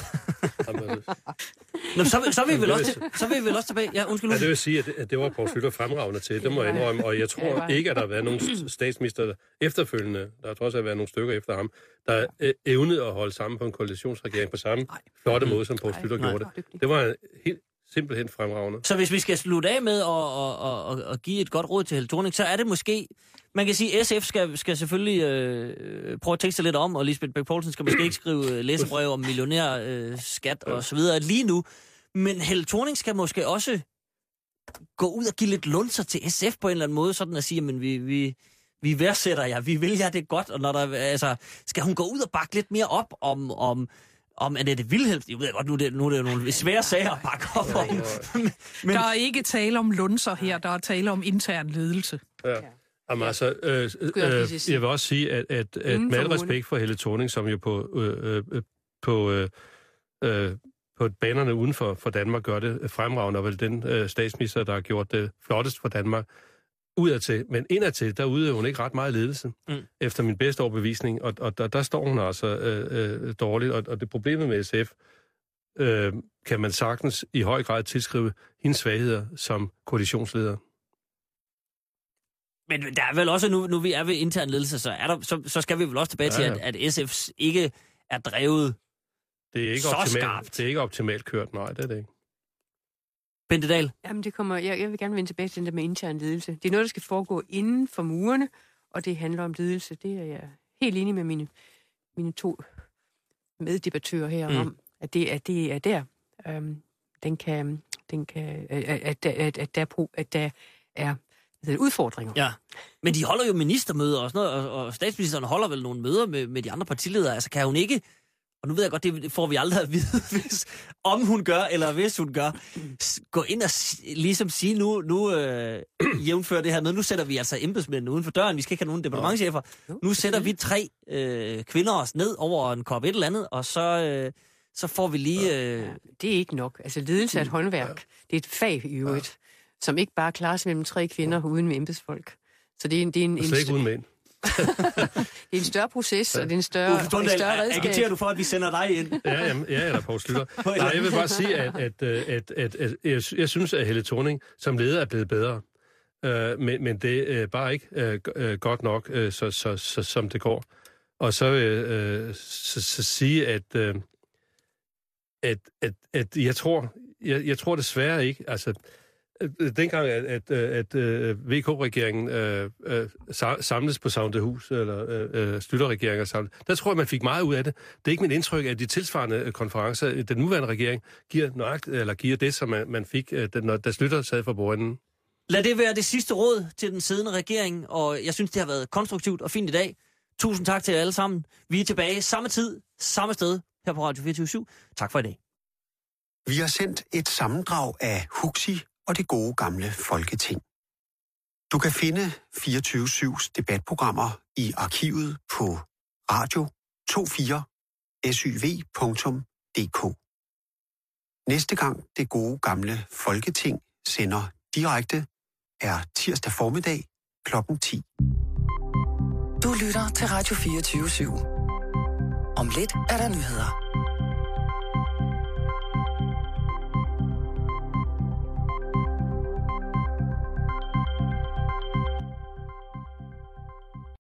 Nå, så er vi vel også tilbage. Ja, undskyld. Ja, det vil sige, at det var Poul Schlüter fremragende til. Det må jeg indrømme. Og jeg tror ikke, at der har været nogen statsminister efterfølgende, der har trods alt været nogle stykker efter ham, der evnede at holde sammen på en koalitionsregering på samme flotte måde, som Poul Schlüter gjorde det. Det var helt simpelthen fremragende. Så hvis vi skal slutte af med at give et godt råd til Helle Thorning, så er det måske... Man kan sige, at SF skal selvfølgelig prøve at tænke sig lidt om, og Lisbeth Bech-Poulsen skal måske ikke skrive læserbrev om millionærskat og så videre lige nu. Men Helle Thorning skal måske også gå ud og give lidt lunser til SF på en eller anden måde, sådan at sige, men vi værdsætter jer, vi vil jer det godt, og når der, altså, skal hun gå ud og bakke lidt mere op om Annette Wilhelmsen. Jeg ved godt, nu er det jo nogle svære sager at bakke op om. Men der er ikke tale om lunser her, der er tale om intern ledelse. Ja. Jamen, altså, jeg vil også sige, at med al respekt for Helle Thorning, som jo på banerne uden for Danmark gør det fremragende, og vel den statsminister, der har gjort det flottest for Danmark udadtil. Men indadtil, der udøver hun ikke ret meget ledelse, efter min bedste overbevisning, og der står hun altså dårligt. Og det problemet med SF kan man sagtens i høj grad tilskrive hendes svagheder som koalitionsleder. Men der er vel også, nu vi er ved intern ledelse, så skal vi vel også tilbage til, at SF ikke er drevet det er ikke så skarpt. Det er ikke optimalt kørt, nej, det er det ikke. Bente Dahl? Jamen, jeg vil gerne vende tilbage til den der med intern ledelse. Det er noget, der skal foregå inden for murene, og det handler om ledelse. Det er jeg helt enig med mine to meddebattører her om, at det er der. At der er udfordringer. Ja, men de holder jo ministermøder og sådan noget, og statsministeren holder vel nogle møder med de andre partiledere. Altså kan hun ikke, og nu ved jeg godt, det får vi aldrig at vide, om hun gør, eller hvis hun gør, gå ind og ligesom sige, nu jævnfører det her med, nu sætter vi altså embedsmændene uden for døren, vi skal ikke have nogen departementschefer. Nu sætter vi 3 kvinder os ned over en kop et eller andet, og så får vi lige... Det er ikke nok. Altså ledelse af et håndværk, det er et fag i øvrigt, som ikke bare klares mellem 3 kvinder uden med embedsfolk. Så det er en slet ikke uden mænd. Det er en større proces, og det er en større redskab. Agiterer du for, at vi sender dig ind? Ja, der Poul Schlüter. Nej, jeg vil bare sige, at jeg synes, at Helle Thorning som leder er blevet bedre. Men det er bare ikke godt nok, så som det går. Og så vil jeg sige, at jeg tror desværre ikke, altså dengang, at VK-regeringen samles på Soundehus, eller Schlüter-regeringer samles, der tror jeg, man fik meget ud af det. Det er ikke mit indtryk, at de tilsvarende konferencer, den nuværende regering, giver det, som man fik, da Schlüter sad for bordenden. Lad det være det sidste råd til den siddende regering, og jeg synes, det har været konstruktivt og fint i dag. Tusind tak til jer alle sammen. Vi er tilbage samme tid, samme sted her på Radio 24/7. Tak for i dag. Vi har sendt et sammendrag af Huxi og det gode gamle Folketing. Du kan finde 24/7's debatprogrammer i arkivet på radio24syv.dk. Næste gang det gode gamle Folketing sender direkte er tirsdag formiddag kl. 10. Du lytter til Radio 24/7. Om lidt er der nyheder.